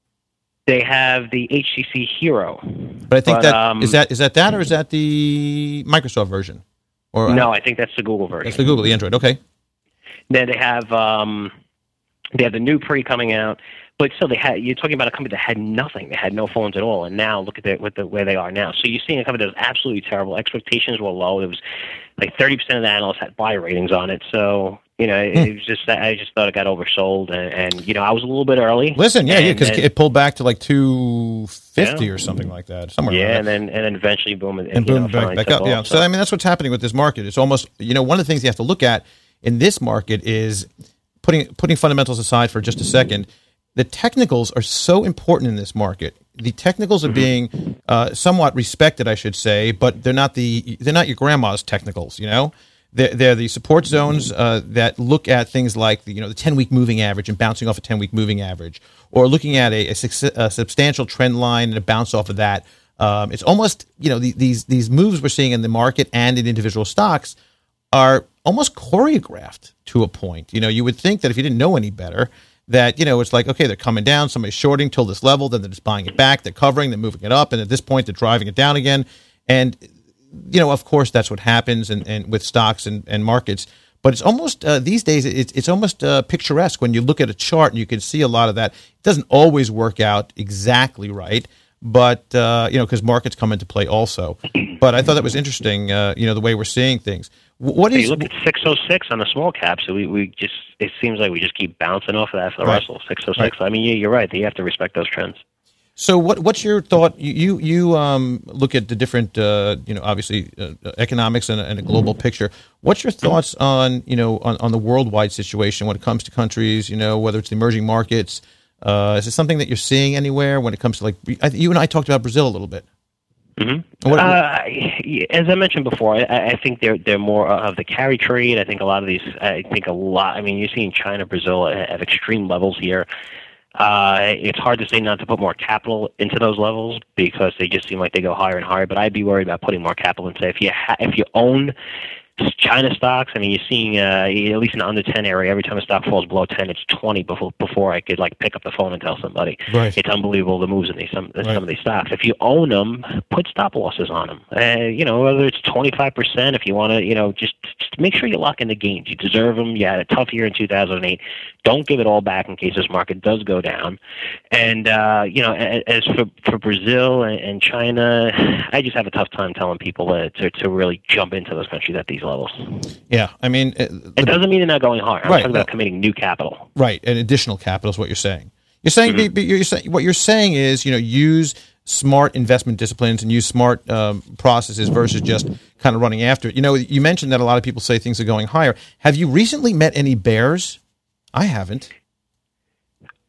They have the H T C Hero, but I think but, that um, is that is that that or is that the Microsoft version? Or no, I think that's the Google version. That's the Google, the Android. Okay. Then they have um, they have the new Pre coming out. But still, they had. You're talking about a company that had nothing. They had no phones at all, and now look at the, with the where they are now. So you're seeing a company that was absolutely terrible. Expectations were low. It was like thirty percent of the analysts had buy ratings on it. So you know, it, hmm. it was just. I just thought it got oversold, and, and you know, I was a little bit early. Listen, yeah, yeah, because it pulled back to like two fifty yeah. or something like that, somewhere. Yeah, like and then and then eventually, boom, and, and boom, know, back, back up. Off, yeah. So. so I mean, that's what's happening with this market. It's almost, you know, one of the things you have to look at in this market is putting putting fundamentals aside for just a second. The technicals are so important in this market. The technicals are being uh, somewhat respected, I should say, but they're not the they're not your grandma's technicals. You know, they're, they're the support zones uh, that look at things like the you know the ten week moving average and bouncing off a ten week moving average, or looking at a, a, a substantial trend line and a bounce off of that. Um, it's almost you know the, these these moves we're seeing in the market and in individual stocks are almost choreographed to a point. You know, you would think that if you didn't know any better, that, you know, it's like, okay, they're coming down, somebody's shorting till this level, then they're just buying it back, they're covering, they're moving it up, and at this point, they're driving it down again. And, you know, of course, that's what happens and, and with stocks and, and markets. But it's almost, uh, these days, it's, it's almost uh, picturesque when you look at a chart and you can see a lot of that. It doesn't always work out exactly right, but, uh, you know, because markets come into play also. But I thought that was interesting, uh, you know, the way we're seeing things. What is, you look at six oh six on the small cap, so we, we just it seems like we just keep bouncing off of that for the right. Russell six oh six. Right. I mean, yeah, you're right. You have to respect those trends. So, what what's your thought? You you um, look at the different, uh, you know, obviously uh, economics and, and a global picture. What's your thoughts on you know on, on the worldwide situation when it comes to countries? You know, whether it's the emerging markets. Uh, is it something that you're seeing anywhere when it comes to like I, you and I talked about Brazil a little bit. Mm-hmm. What, uh, as I mentioned before, I, I think they're they're more of the carry trade. I think a lot of these. I think a lot. I mean, you're seeing China, Brazil at extreme levels here. Uh, it's hard to say not to put more capital into those levels because they just seem like they go higher and higher. But I'd be worried about putting more capital into if you ha- if you own China stocks. I mean, you're seeing uh, at least in the under ten area. Every time a stock falls below ten, it's twenty before before I could like pick up the phone and tell somebody. Right. It's unbelievable the moves in these some right. some of these stocks. If you own them, put stop losses on them. Uh, you know, whether it's twenty-five percent. If you want to, you know, just, just make sure you lock in the gains. You deserve them. You had a tough year in two thousand eight. Don't give it all back in case this market does go down. And uh, you know, as for for Brazil and China, I just have a tough time telling people uh, to to really jump into those countries at these levels. Yeah, I mean, it, it doesn't mean they're not going higher. I'm right, talking about no. committing new capital. Right, and additional capital is what you're saying. You're saying, mm-hmm. you're saying what you're saying is, you know, use smart investment disciplines and use smart um, processes versus just kind of running after it. You know, you mentioned that a lot of people say things are going higher. Have you recently met any bears? I haven't.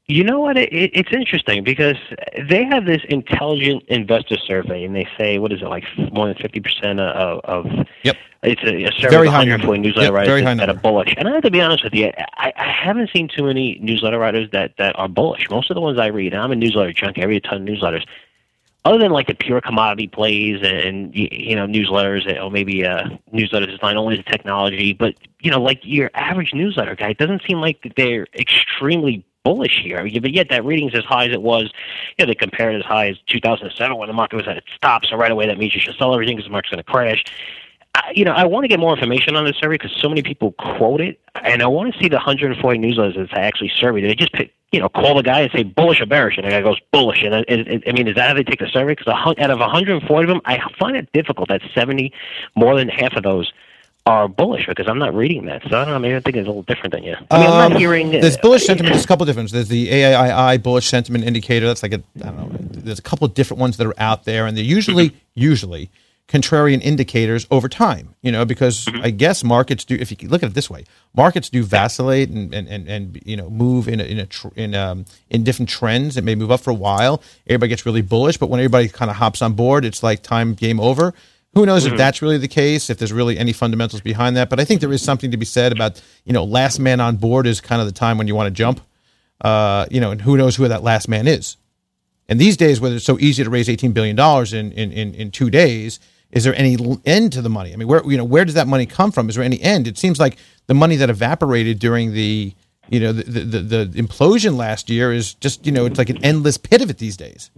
You know what? It, it, it's interesting because they have this intelligent investor survey, and they say, what is it, like more than fifty percent of, of yep. It's a, a survey very of high one hundred forty newsletter yep, writers very high that, that number. are bullish. And I have to be honest with you, I, I haven't seen too many newsletter writers that, that are bullish. Most of the ones I read, and I'm a newsletter junkie, I read a ton of newsletters, other than like the pure commodity plays and, and you know, newsletters, or maybe uh, newsletters designed only to technology, but, you know, like your average newsletter guy, it doesn't seem like they're extremely bullish here. But yet that reading's as high as it was. You know, they compare it as high as two thousand seven when the market was at its top, so right away that means you should sell everything because the market's going to crash. I, you know, I want to get more information on this survey because so many people quote it, and I want to see the one hundred forty newsletters that I actually surveyed. They just pick, you know, call the guy and say bullish or bearish, and the guy goes bullish. And it, it, I mean, is that how they take the survey? Because out of one hundred forty of them, I find it difficult that seventy, more than half of those, are bullish because I'm not reading that. So I don't know. Maybe I think it's a little different than you. I mean, um, I'm not hearing. Uh, there's bullish sentiment. There's a couple of different. There's the A I I bullish sentiment indicator. That's like a, I don't know. There's a couple of different ones that are out there, and they're usually mm-hmm. usually contrarian indicators over time. You know, because mm-hmm. I guess markets do. If you look at it this way, markets do vacillate and and, and, and you know move in a, in a tr- in um in different trends. It may move up for a while. Everybody gets really bullish, but when everybody kind of hops on board, it's like time game over. Who knows mm-hmm. if that's really the case, if there's really any fundamentals behind that. But I think there is something to be said about, you know, last man on board is kind of the time when you want to jump, uh, you know, and who knows who that last man is. And these days, where it's so easy to raise eighteen billion dollars in, in, in, in two days, is there any end to the money? I mean, where, you know, where does that money come from? Is there any end? It seems like the money that evaporated during the, you know, the, the, the, the implosion last year is just, you know, it's like an endless pit of it these days.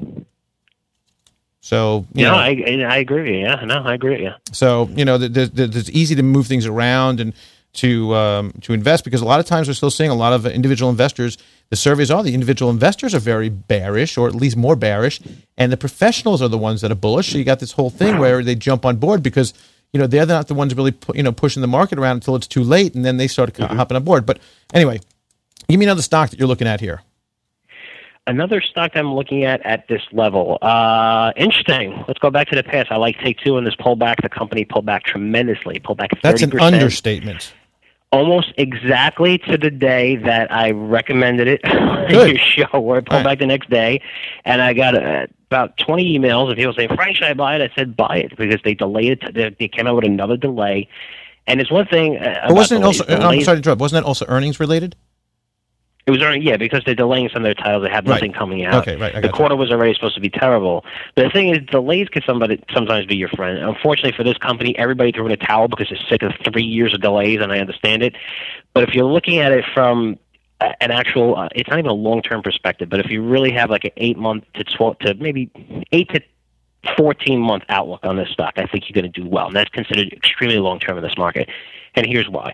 So, you no, know, I, I agree with you. Yeah, no, I agree with you. So, you know, it's easy to move things around and to um, to invest because a lot of times we're still seeing a lot of individual investors. The surveys are the individual investors are very bearish, or at least more bearish, and the professionals are the ones that are bullish. So you got this whole thing where they jump on board because, you know, they're not the ones really, you know, pushing the market around until it's too late, and then they start mm-hmm. hopping on board. But anyway, give me another stock that you're looking at here. Another stock I'm looking at at this level. Uh, interesting. Let's go back to the past. I like Take-Two in this pullback. The company pulled back tremendously, pulled back thirty percent. That's an understatement. Almost exactly to the day that I recommended it on your show, where it pulled right. back the next day. And I got uh, about twenty emails of people saying, Frank, should I buy it? I said, buy it, because they delayed it. They, they came out with another delay. And it's one thing uh, but wasn't delays. it also, I'm sorry to interrupt, wasn't that also earnings related? It was earning, yeah, because they're delaying some of their titles. They have nothing right. coming out. Okay, right. I got the you. quarter was already supposed to be terrible. But the thing is, delays can somebody sometimes be your friend. Unfortunately for this company, everybody threw in a towel because they're sick of three years of delays, and I understand it. But if you're looking at it from an actual, uh, it's not even a long-term perspective, but if you really have like an eight-month to twelve to maybe eight to fourteen-month outlook on this stock, I think you're going to do well. And that's considered extremely long-term in this market. And here's why.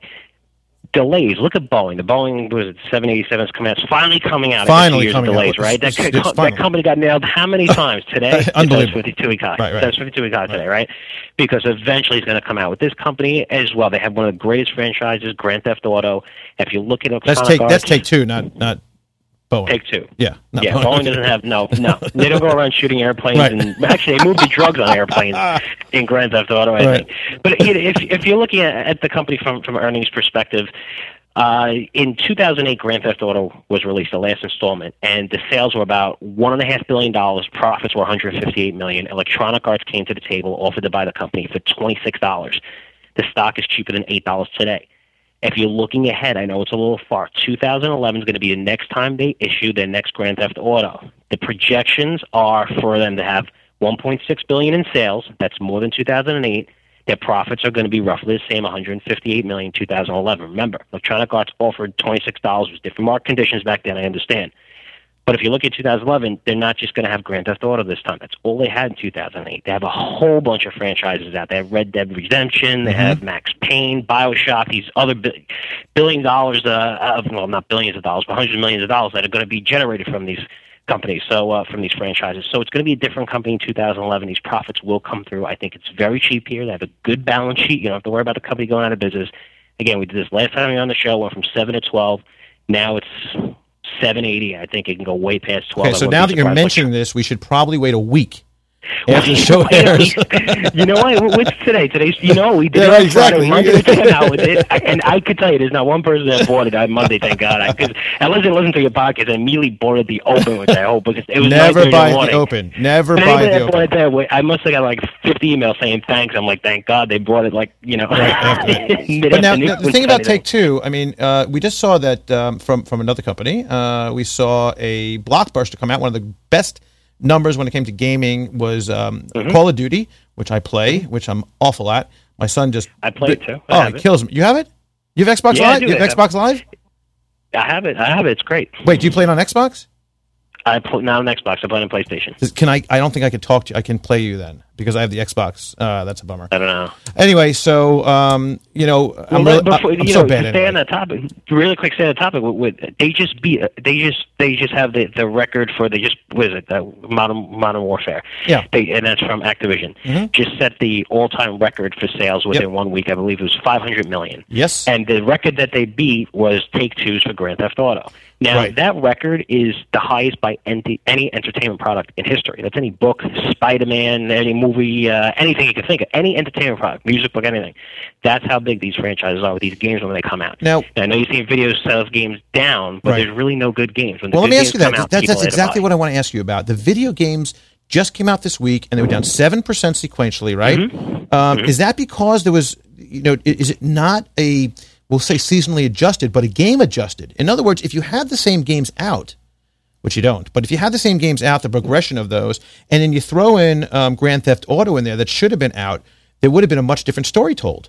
Delays. Look at Boeing. The Boeing was it seven eighty-seven is coming out. It's finally coming out. Finally years coming of delays, out. right? It's, that, it's co- that company got nailed how many times today? Unbelievable. fifty-two week high. Right, right. That's fifty-two week high today, right? Because eventually it's going to come out with this company as well. They have one of the greatest franchises, Grand Theft Auto. If you look at it, that's take that's take two, not not Boeing. Take two. Yeah. Yeah. Boeing. Boeing doesn't have no no. They don't go around shooting airplanes, right. and actually they move the drugs on airplanes in Grand Theft Auto, I right. think. But if if you're looking at, at the company from from an earnings perspective. Uh, in two thousand eight, Grand Theft Auto was released, the last installment, and the sales were about one and a half billion dollars. Profits were one hundred fifty-eight million dollars. Electronic Arts came to the table, offered to buy the company for twenty-six dollars. The stock is cheaper than eight dollars today. If you're looking ahead, I know it's a little far. two thousand eleven is going to be the next time they issue their next Grand Theft Auto. The projections are for them to have one point six billion dollars in sales. That's more than two thousand eight. Their profits are going to be roughly the same, one hundred fifty-eight million dollars in two thousand eleven. Remember, Electronic Arts offered twenty-six dollars. It was different market conditions back then, I understand. But if you look at two thousand eleven, they're not just going to have Grand Theft Auto this time. That's all they had in two thousand eight. They have a whole bunch of franchises out. They have Red Dead Redemption. They mm-hmm. have Max Payne, BioShock, these other bi- billion dollars, uh, of, well, not billions of dollars, but hundreds of millions of dollars that are going to be generated from these companies, so uh, from these franchises. So it's going to be a different company in two thousand eleven. These profits will come through. I think it's very cheap here. They have a good balance sheet. You don't have to worry about the company going out of business. Again, we did this last time we were on the show. Went from seven to twelve. Now it's seven eighty. I think it can go way past twelve. Okay, so now that you're mentioning this, we should probably wait a week after the show airs. You know what? What's today? Today's, you know, we did yeah, it right, on exactly. Friday. We came out with it. I, and I could tell you, there's not one person that bought it on Monday, thank God. I, cause I listened, listened to your podcast and immediately bought it the open, which I hope was, it was Never buy the, the open. Never but buy the open. It there, I must have got like fifty emails saying thanks. I'm like, thank God they brought it like, you know. Right, but now, the, the thing about Take-Two, I mean, uh, we just saw that um, from, from another company. Uh, we saw a blockbuster come out, one of the best numbers when it came to gaming was um, mm-hmm. Call of Duty, which I play, which I'm awful at. My son just I play it too. I oh, it kills me. You have it? You have Xbox yeah, Live? You have I Xbox Live? I have it. I have it. It's great. Wait, do you play it on Xbox? I play now on Xbox. I play on PlayStation. Can I? I don't think I can talk to you. I can play you then because I have the Xbox. Uh, that's a bummer. I don't know. Anyway, so um, you know, well, I'm, really, before, I'm you so know, bad. To anyway. stay on that topic, really quick. Stay on the topic. With, with they just beat. They just they just have the, the record for they just what is it? The modern Modern Warfare. Yeah. They, and that's from Activision. Mm-hmm. Just set the all time record for sales within yep. one week. I believe it was five hundred million. Yes. And the record that they beat was Take-Two's for Grand Theft Auto. Now, right. that record is the highest by any, any entertainment product in history. That's any book, Spider-Man, any movie, uh, anything you can think of, any entertainment product, music book, anything. That's how big these franchises are with these games when they come out. Now, now I know you've seen videos of games down, but right. there's really no good games. When the well, good let me ask you that. Out, that's that's exactly what I want to ask you about. The video games just came out this week, and they were down seven percent sequentially, right? Mm-hmm. Um, mm-hmm. Is that because there was, you know, is it not a... we'll say seasonally adjusted, but a game adjusted. In other words, if you had the same games out, which you don't, but if you had the same games out, the progression of those, and then you throw in um, Grand Theft Auto in there that should have been out, there would have been a much different story told.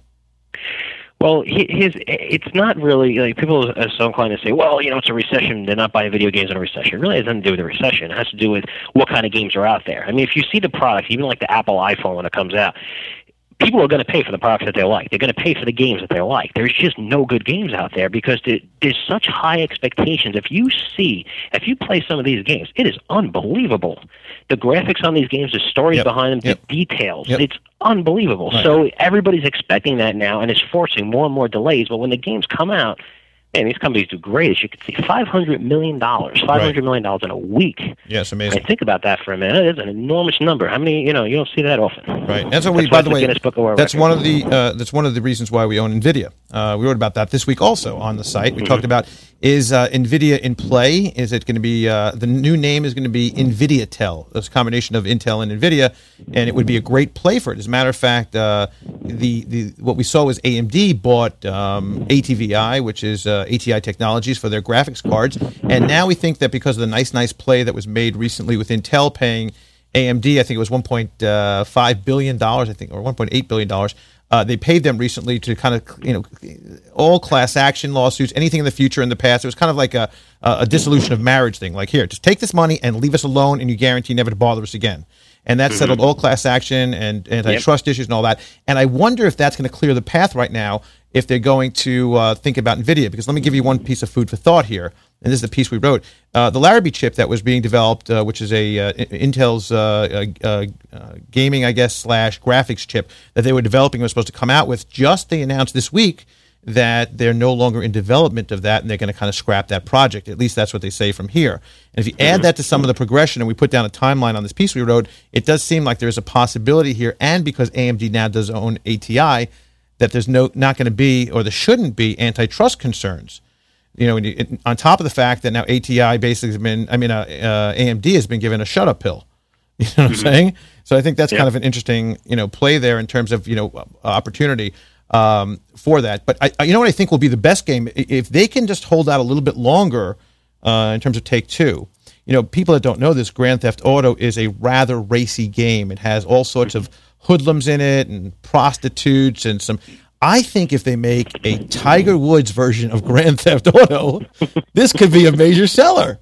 Well, his it's not really, like, people are so inclined to say, well, you know, it's a recession, they're not buying video games in a recession. It really has nothing to do with the recession. It has to do with what kind of games are out there. I mean, if you see the product, even like the Apple iPhone when it comes out, people are going to pay for the products that they like. They're going to pay for the games that they like. There's just no good games out there because there's such high expectations. If you see, if you play some of these games, it is unbelievable. The graphics on these games, the stories yep. behind them, yep. the details, yep. it's unbelievable. Right. So everybody's expecting that now, and it's forcing more and more delays. But when the games come out, man, these companies do great. As you can see, five hundred million dollars, five hundred million dollars in a week. Yeah, it's amazing. I think about that for a minute. It's an enormous number. How many, you know, you don't see that often. Right. That's what we, that's by the way, that's that's one of the, uh, that's one of the reasons why we own NVIDIA. Uh, we wrote about that this week also on the site. We mm-hmm. talked about, is uh, NVIDIA in play? Is it going to be, uh, the new name is going to be NVIDIA-Tel. It's a combination of Intel and NVIDIA, and it would be a great play for it. As a matter of fact, uh, the, the what we saw was A M D bought um, A T V I, which is uh, A T I Technologies, for their graphics cards. And now we think that because of the nice, nice play that was made recently with Intel paying A M D, I think it was one point five billion dollars, I think, or one point eight billion dollars. Uh, they paid them recently to kind of, you know, all class action lawsuits, anything in the future, in the past. It was kind of like a, a dissolution of marriage thing. Like, here, just take this money and leave us alone, and you guarantee never to bother us again. And that mm-hmm. settled all class action and antitrust yep. issues and all that. And I wonder if that's going to clear the path right now if they're going to uh, think about NVIDIA. Because let me give you one piece of food for thought here. And this is the piece we wrote. Uh, the Larrabee chip that was being developed, uh, which is a uh, Intel's uh, uh, uh, gaming, I guess, slash graphics chip that they were developing and was supposed to come out with, just they announced this week that they're no longer in development of that, and they're going to kind of scrap that project. At least that's what they say from here. And if you add that to some of the progression, and we put down a timeline on this piece we wrote, it does seem like there's a possibility here, and because A M D now does own A T I, that there's no not going to be, or there shouldn't be, antitrust concerns. You know, it, on top of the fact that now A T I basically has been, I mean, uh, uh, A M D has been given a shut-up pill. You know what I'm mm-hmm. saying? So I think that's yep. kind of an interesting, you know, play there in terms of, you know, opportunity um, for that. But I, I, you know what I think will be the best game? If they can just hold out a little bit longer uh, in terms of Take-Two. You know, people that don't know this, Grand Theft Auto is a rather racy game. It has all sorts of hoodlums in it and prostitutes and some... I think if they make a Tiger Woods version of Grand Theft Auto, this could be a major seller.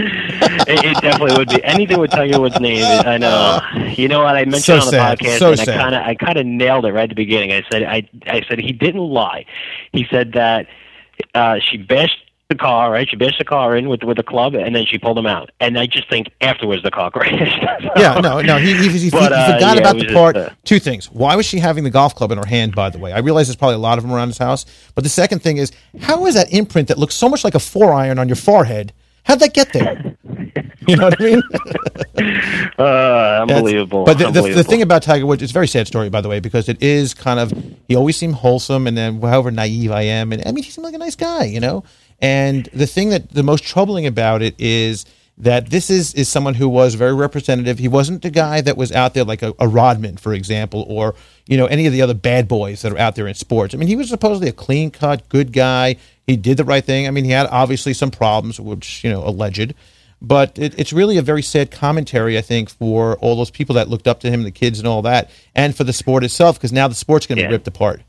it, it definitely would be. Anything with Tiger Woods' name, I know. You know what I mentioned so on the sad. podcast, so and sad. I kind of, I kind of nailed it right at the beginning. I said, I, I said he didn't lie. He said that uh, she bashed the car, right? She bashed the car in with with the club, and then she pulled him out. And I just think afterwards the car crashed. so, yeah, no, no. He, he, he, but, he uh, forgot yeah, about the part. Just, uh, two things. Why was she having the golf club in her hand, by the way? I realize there's probably a lot of them around his house. But the second thing is, how is that imprint that looks so much like a four iron on your forehead? How'd that get there? You know what I mean? uh, unbelievable. But the, the, unbelievable. the thing about Tiger Woods, it's a very sad story, by the way, because it is kind of, he always seemed wholesome, and then however naive I am, and I mean, he seemed like a nice guy, you know? And the thing that, the most troubling about it is that this is, is someone who was very representative. He wasn't the guy that was out there like a, a Rodman, for example, or, you know, any of the other bad boys that are out there in sports. I mean, he was supposedly a clean-cut, good guy. He did the right thing. I mean, he had obviously some problems, which, you know, alleged. But it, it's really a very sad commentary, I think, for all those people that looked up to him, the kids and all that, and for the sport itself, because now the sport's going to yeah. be ripped apart.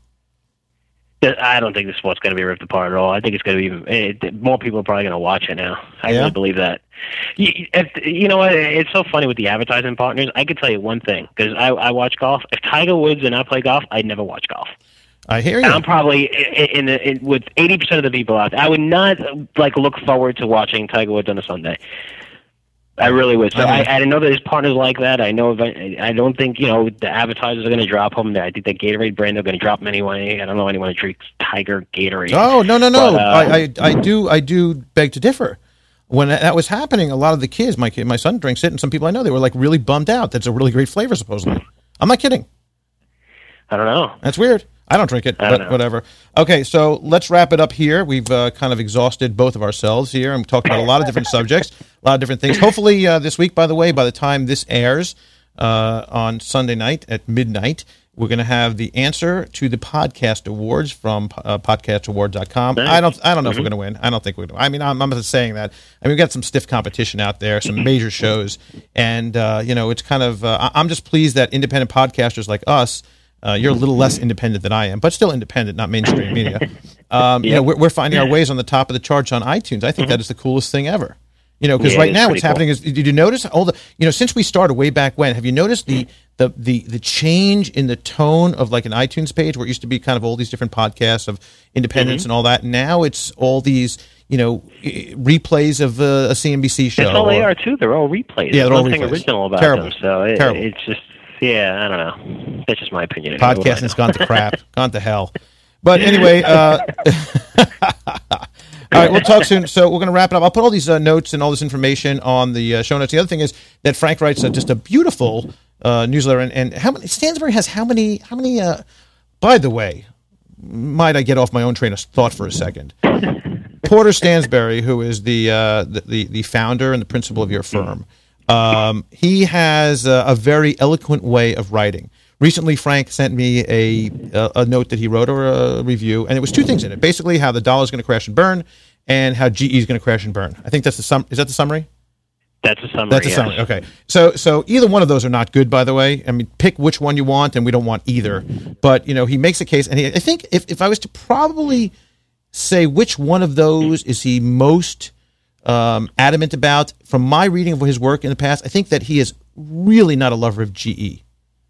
I don't think the sport's going to be ripped apart at all. I think it's going to be it, more people are probably going to watch it now. I yeah. really believe that. You, if, you know what? It's so funny with the advertising partners. I could tell you one thing, because I, I watch golf. If Tiger Woods did not play golf, I'd never watch golf. I hear you. And I'm probably in, in, in with eighty percent of the people out there. I would not like look forward to watching Tiger Woods on a Sunday. I really would. So I, I know there's partners like that. I know. I don't think you know the advertisers are going to drop them. I think the Gatorade brand are going to drop them anyway. I don't know anyone who drinks Tiger Gatorade. Oh no no no! But, uh, I, I I do I do beg to differ. When that was happening, a lot of the kids, my kid, my son drinks it, and some people I know, they were like really bummed out. That's a really great flavor, supposedly. I'm not kidding. I don't know. That's weird. I don't drink it, I but don't know. whatever. Okay, so let's wrap it up here. We've uh, kind of exhausted both of ourselves here and talked about a lot of different subjects, a lot of different things. Hopefully uh, this week, by the way, by the time this airs uh, on Sunday night at midnight, we're going to have the answer to the podcast awards from uh, podcast awards dot com. Nice. I don't I don't know Mm-hmm. if we're going to win. I don't think we're going to. I mean, I'm, I'm just saying that. I mean, we've got some stiff competition out there, some major shows, and, uh, you know, it's kind of, uh, I'm just pleased that independent podcasters like us, Uh, you're a little less independent than I am, but still independent, not mainstream media. Um, You know, we're, we're finding our ways on the top of the charts on iTunes. I think Mm-hmm. that is the coolest thing ever. You know, because Yeah, right it's now pretty what's happening cool. is, did you notice all the, you know, since we started way back when, have you noticed the the the the change in the tone of like an iTunes page where it used to be kind of all these different podcasts of independence Mm-hmm. and all that? Now it's all these, you know, i- replays of uh, a C N B C show. That's all they or- are too. They're all replays. Yeah, they're There's all nothing replays. original about Terrible. them. So it, Terrible. it's just, yeah, I don't know. That's just my opinion. Anyway. What do I Podcasting's know? gone to crap, gone to hell. But anyway, uh, all right, we'll talk soon. So we're going to wrap it up. I'll put all these uh, notes and all this information on the uh, show notes. The other thing is that Frank writes uh, just a beautiful uh, newsletter, and, and how many Stansberry has how many how many? Uh, by the way, might I get off my own train of thought for a second? Porter Stansberry, who is the, uh, the the the founder and the principal of your firm, um, he has a, a very eloquent way of writing. Recently, Frank sent me a, a a note that he wrote or a review, and it was two things in it. Basically, how the dollar is going to crash and burn, and how G E is going to crash and burn. I think that's the sum. Is that the summary? That's a summary. That's a yes. summary. Okay. So so either one of those are not good, by the way. I mean, pick which one you want, and we don't want either. But you know, he makes a case, and he, I think if if I was to probably say which one of those is he most um, adamant about, from my reading of his work in the past, I think that he is really not a lover of G E.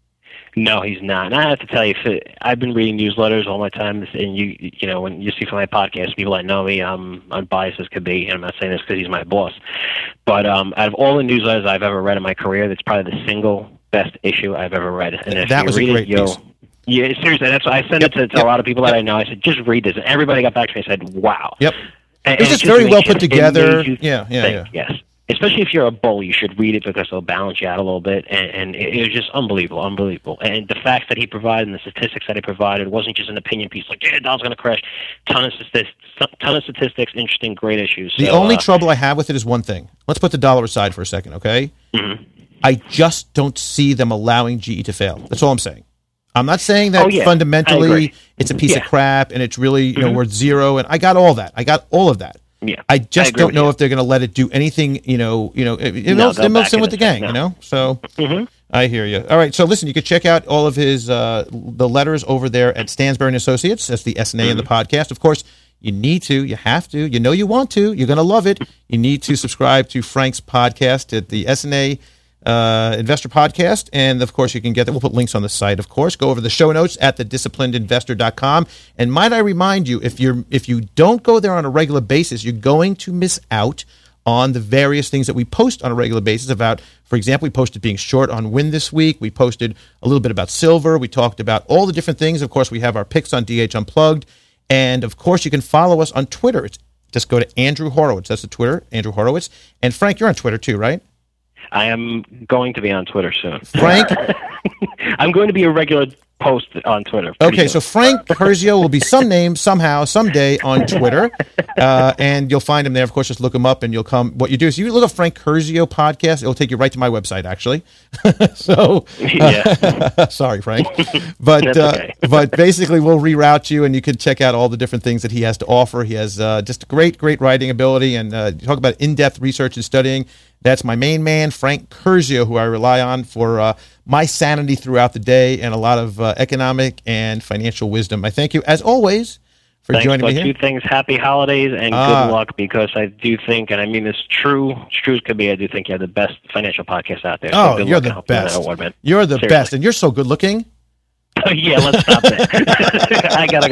No, he's not. And I have to tell you, for- I've been reading newsletters all my time, and you, you know, when you see from my podcast, people that know me, I'm unbiased as could be, and I'm not saying this because he's my boss. But um, out of all the newsletters I've ever read in my career, that's probably the single best issue I've ever read. And if That you was a read great it, you'll, piece. yeah, seriously, that's why I sent Yep, it to, to yep, a lot of people that yep. I know. I said, just read this, and everybody got back to me and said, "Wow." Yep. And, It's and just it very makes well you- put it together. made you Yeah, yeah, think, yeah. Yes. Especially if you're a bull, you should read it because it'll balance you out a little bit. And, and it, it was just unbelievable, unbelievable. And the facts that he provided and the statistics that he provided wasn't just an opinion piece like, yeah, the dollar's going to crash. Ton of statistics, ton of statistics, interesting, great issues. The So, only uh, trouble I have with it is one thing. Let's put the dollar aside for a second, okay? Mm-hmm. I just don't see them allowing G E to fail. That's all I'm saying. I'm not saying that Oh, yeah. I fundamentally agree. it's a piece of Yeah. crap and it's really, you know, worth zero, and I got all that. I got all of that. Yeah, I just agree don't with know you. if they're going to let it do anything, you know, you know, it, it No, milks, go it milks back in in with the the gang, thing, you no. know? So Mm-hmm. I hear you. All right, so listen, you can check out all of his, uh, the letters over there at Stansberry and Associates. That's the S and A in the Mm-hmm. podcast. Of course, you need to, you have to, you know you want to, you're going to love it. You need to subscribe to Frank's podcast at the S and A uh, Investor Podcast. And, of course, you can get that. We'll put links on the site, of course. Go over the show notes at the disciplined investor dot com. And might I remind you, if you're if you don't go there on a regular basis, you're going to miss out on the various things that we post on a regular basis about. For example, we posted being short on wind this week. We posted a little bit about silver. We talked about all the different things. Of course, we have our picks on D H Unplugged. And, of course, you can follow us on Twitter. It's just go to Andrew Horowitz. That's the Twitter, Andrew Horowitz. And Frank, you're on Twitter too, right? I am going to be on Twitter soon. Frank? I'm going to be a regular post on Twitter. Okay, so soon. Frank Curzio will be some name, somehow, someday on Twitter, uh, and you'll find him there. Of course, just look him up, and you'll come. What you do is you look up Frank Curzio podcast. It'll take you right to my website, actually. so, uh, sorry, Frank, but uh, okay. but basically, we'll reroute you, and you can check out all the different things that he has to offer. He has uh, just great, great writing ability, and uh, talk about in-depth research and studying. That's my main man, Frank Curzio, who I rely on for uh, my sanity throughout the day and a lot of uh, economic and financial wisdom. I thank you, as always, for Thanks, joining but me here. Two things, happy holidays and ah. good luck, because I do think, and I mean this true, as true as could be, I do think you have the best financial podcast out there. So oh, good you're luck the best. Award, man. You're the Seriously. best, and you're so good looking. Yeah, let's stop there. I got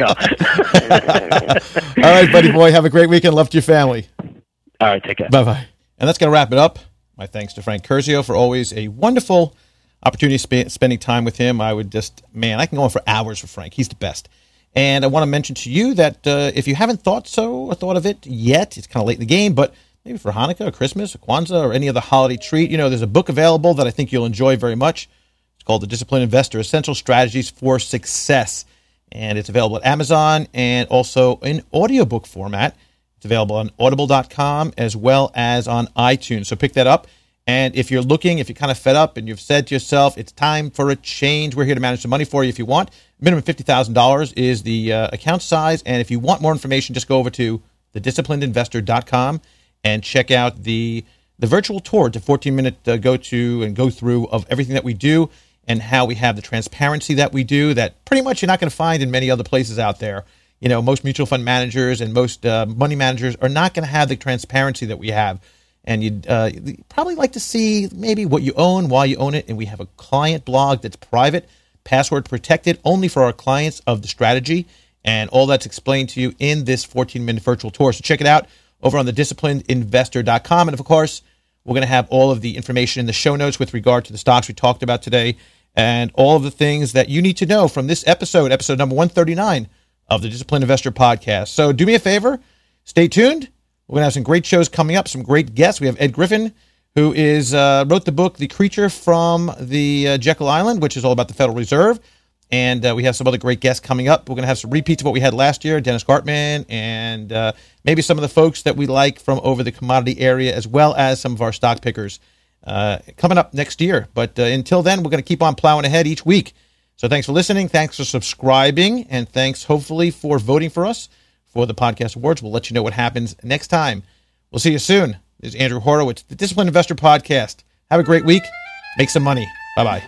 to go. All right, buddy boy, have a great weekend. Love to your family. All right, take care. Bye-bye. And that's going to wrap it up. My thanks to Frank Curzio for always a wonderful opportunity sp- spending time with him. I would just, man, I can go on for hours with Frank. He's the best. And I want to mention to you that uh, if you haven't thought so or thought of it yet, it's kind of late in the game, but maybe for Hanukkah or Christmas or Kwanzaa or any other holiday treat, you know, there's a book available that I think you'll enjoy very much. It's called The Disciplined Investor, Essential Strategies for Success. And it's available at Amazon and also in audiobook format. It's available on audible dot com as well as on iTunes. So pick that up. And if you're looking, if you're kind of fed up and you've said to yourself, it's time for a change, we're here to manage some money for you if you want. Minimum fifty thousand dollars is the uh, account size. And if you want more information, just go over to the disciplined investor dot com and check out the the virtual tour. It's a fourteen-minute uh, go-to and go-through of everything that we do and how we have the transparency that we do that pretty much you're not going to find in many other places out there. You know, most mutual fund managers and most uh, money managers are not going to have the transparency that we have. And you'd, uh, you'd probably like to see maybe what you own, why you own it. And we have a client blog that's private, password protected, only for our clients of the strategy. And all that's explained to you in this fourteen-minute virtual tour. So check it out over on the disciplined investor dot com. And, of course, we're going to have all of the information in the show notes with regard to the stocks we talked about today and all of the things that you need to know from this episode, episode number one thirty-nine of the Disciplined Investor Podcast. So do me a favor. Stay tuned. We're going to have some great shows coming up, some great guests. We have Ed Griffin, who is uh, wrote the book, The Creature from the uh, Jekyll Island, which is all about the Federal Reserve. And uh, we have some other great guests coming up. We're going to have some repeats of what we had last year, Dennis Gartman, and uh, maybe some of the folks that we like from over the commodity area, as well as some of our stock pickers uh, coming up next year. But uh, until then, we're going to keep on plowing ahead each week. So thanks for listening. Thanks for subscribing. And thanks, hopefully, for voting for us for the Podcast Awards. We'll let you know what happens next time. We'll see you soon. This is Andrew Horowitz, the Disciplined Investor Podcast. Have a great week. Make some money. Bye-bye.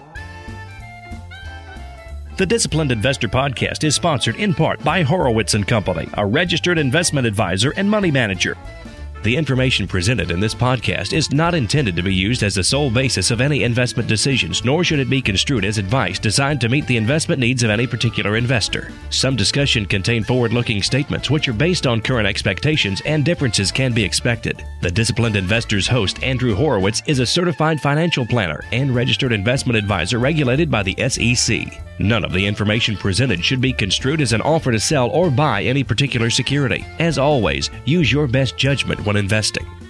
The Disciplined Investor Podcast is sponsored in part by Horowitz and Company, a registered investment advisor and money manager. The information presented in this podcast is not intended to be used as the sole basis of any investment decisions, nor should it be construed as advice designed to meet the investment needs of any particular investor. Some discussion contain forward-looking statements which are based on current expectations, and differences can be expected. The Disciplined Investor's host, Andrew Horowitz, is a certified financial planner and registered investment advisor regulated by the S E C. None of the information presented should be construed as an offer to sell or buy any particular security. As always, use your best judgment when investing.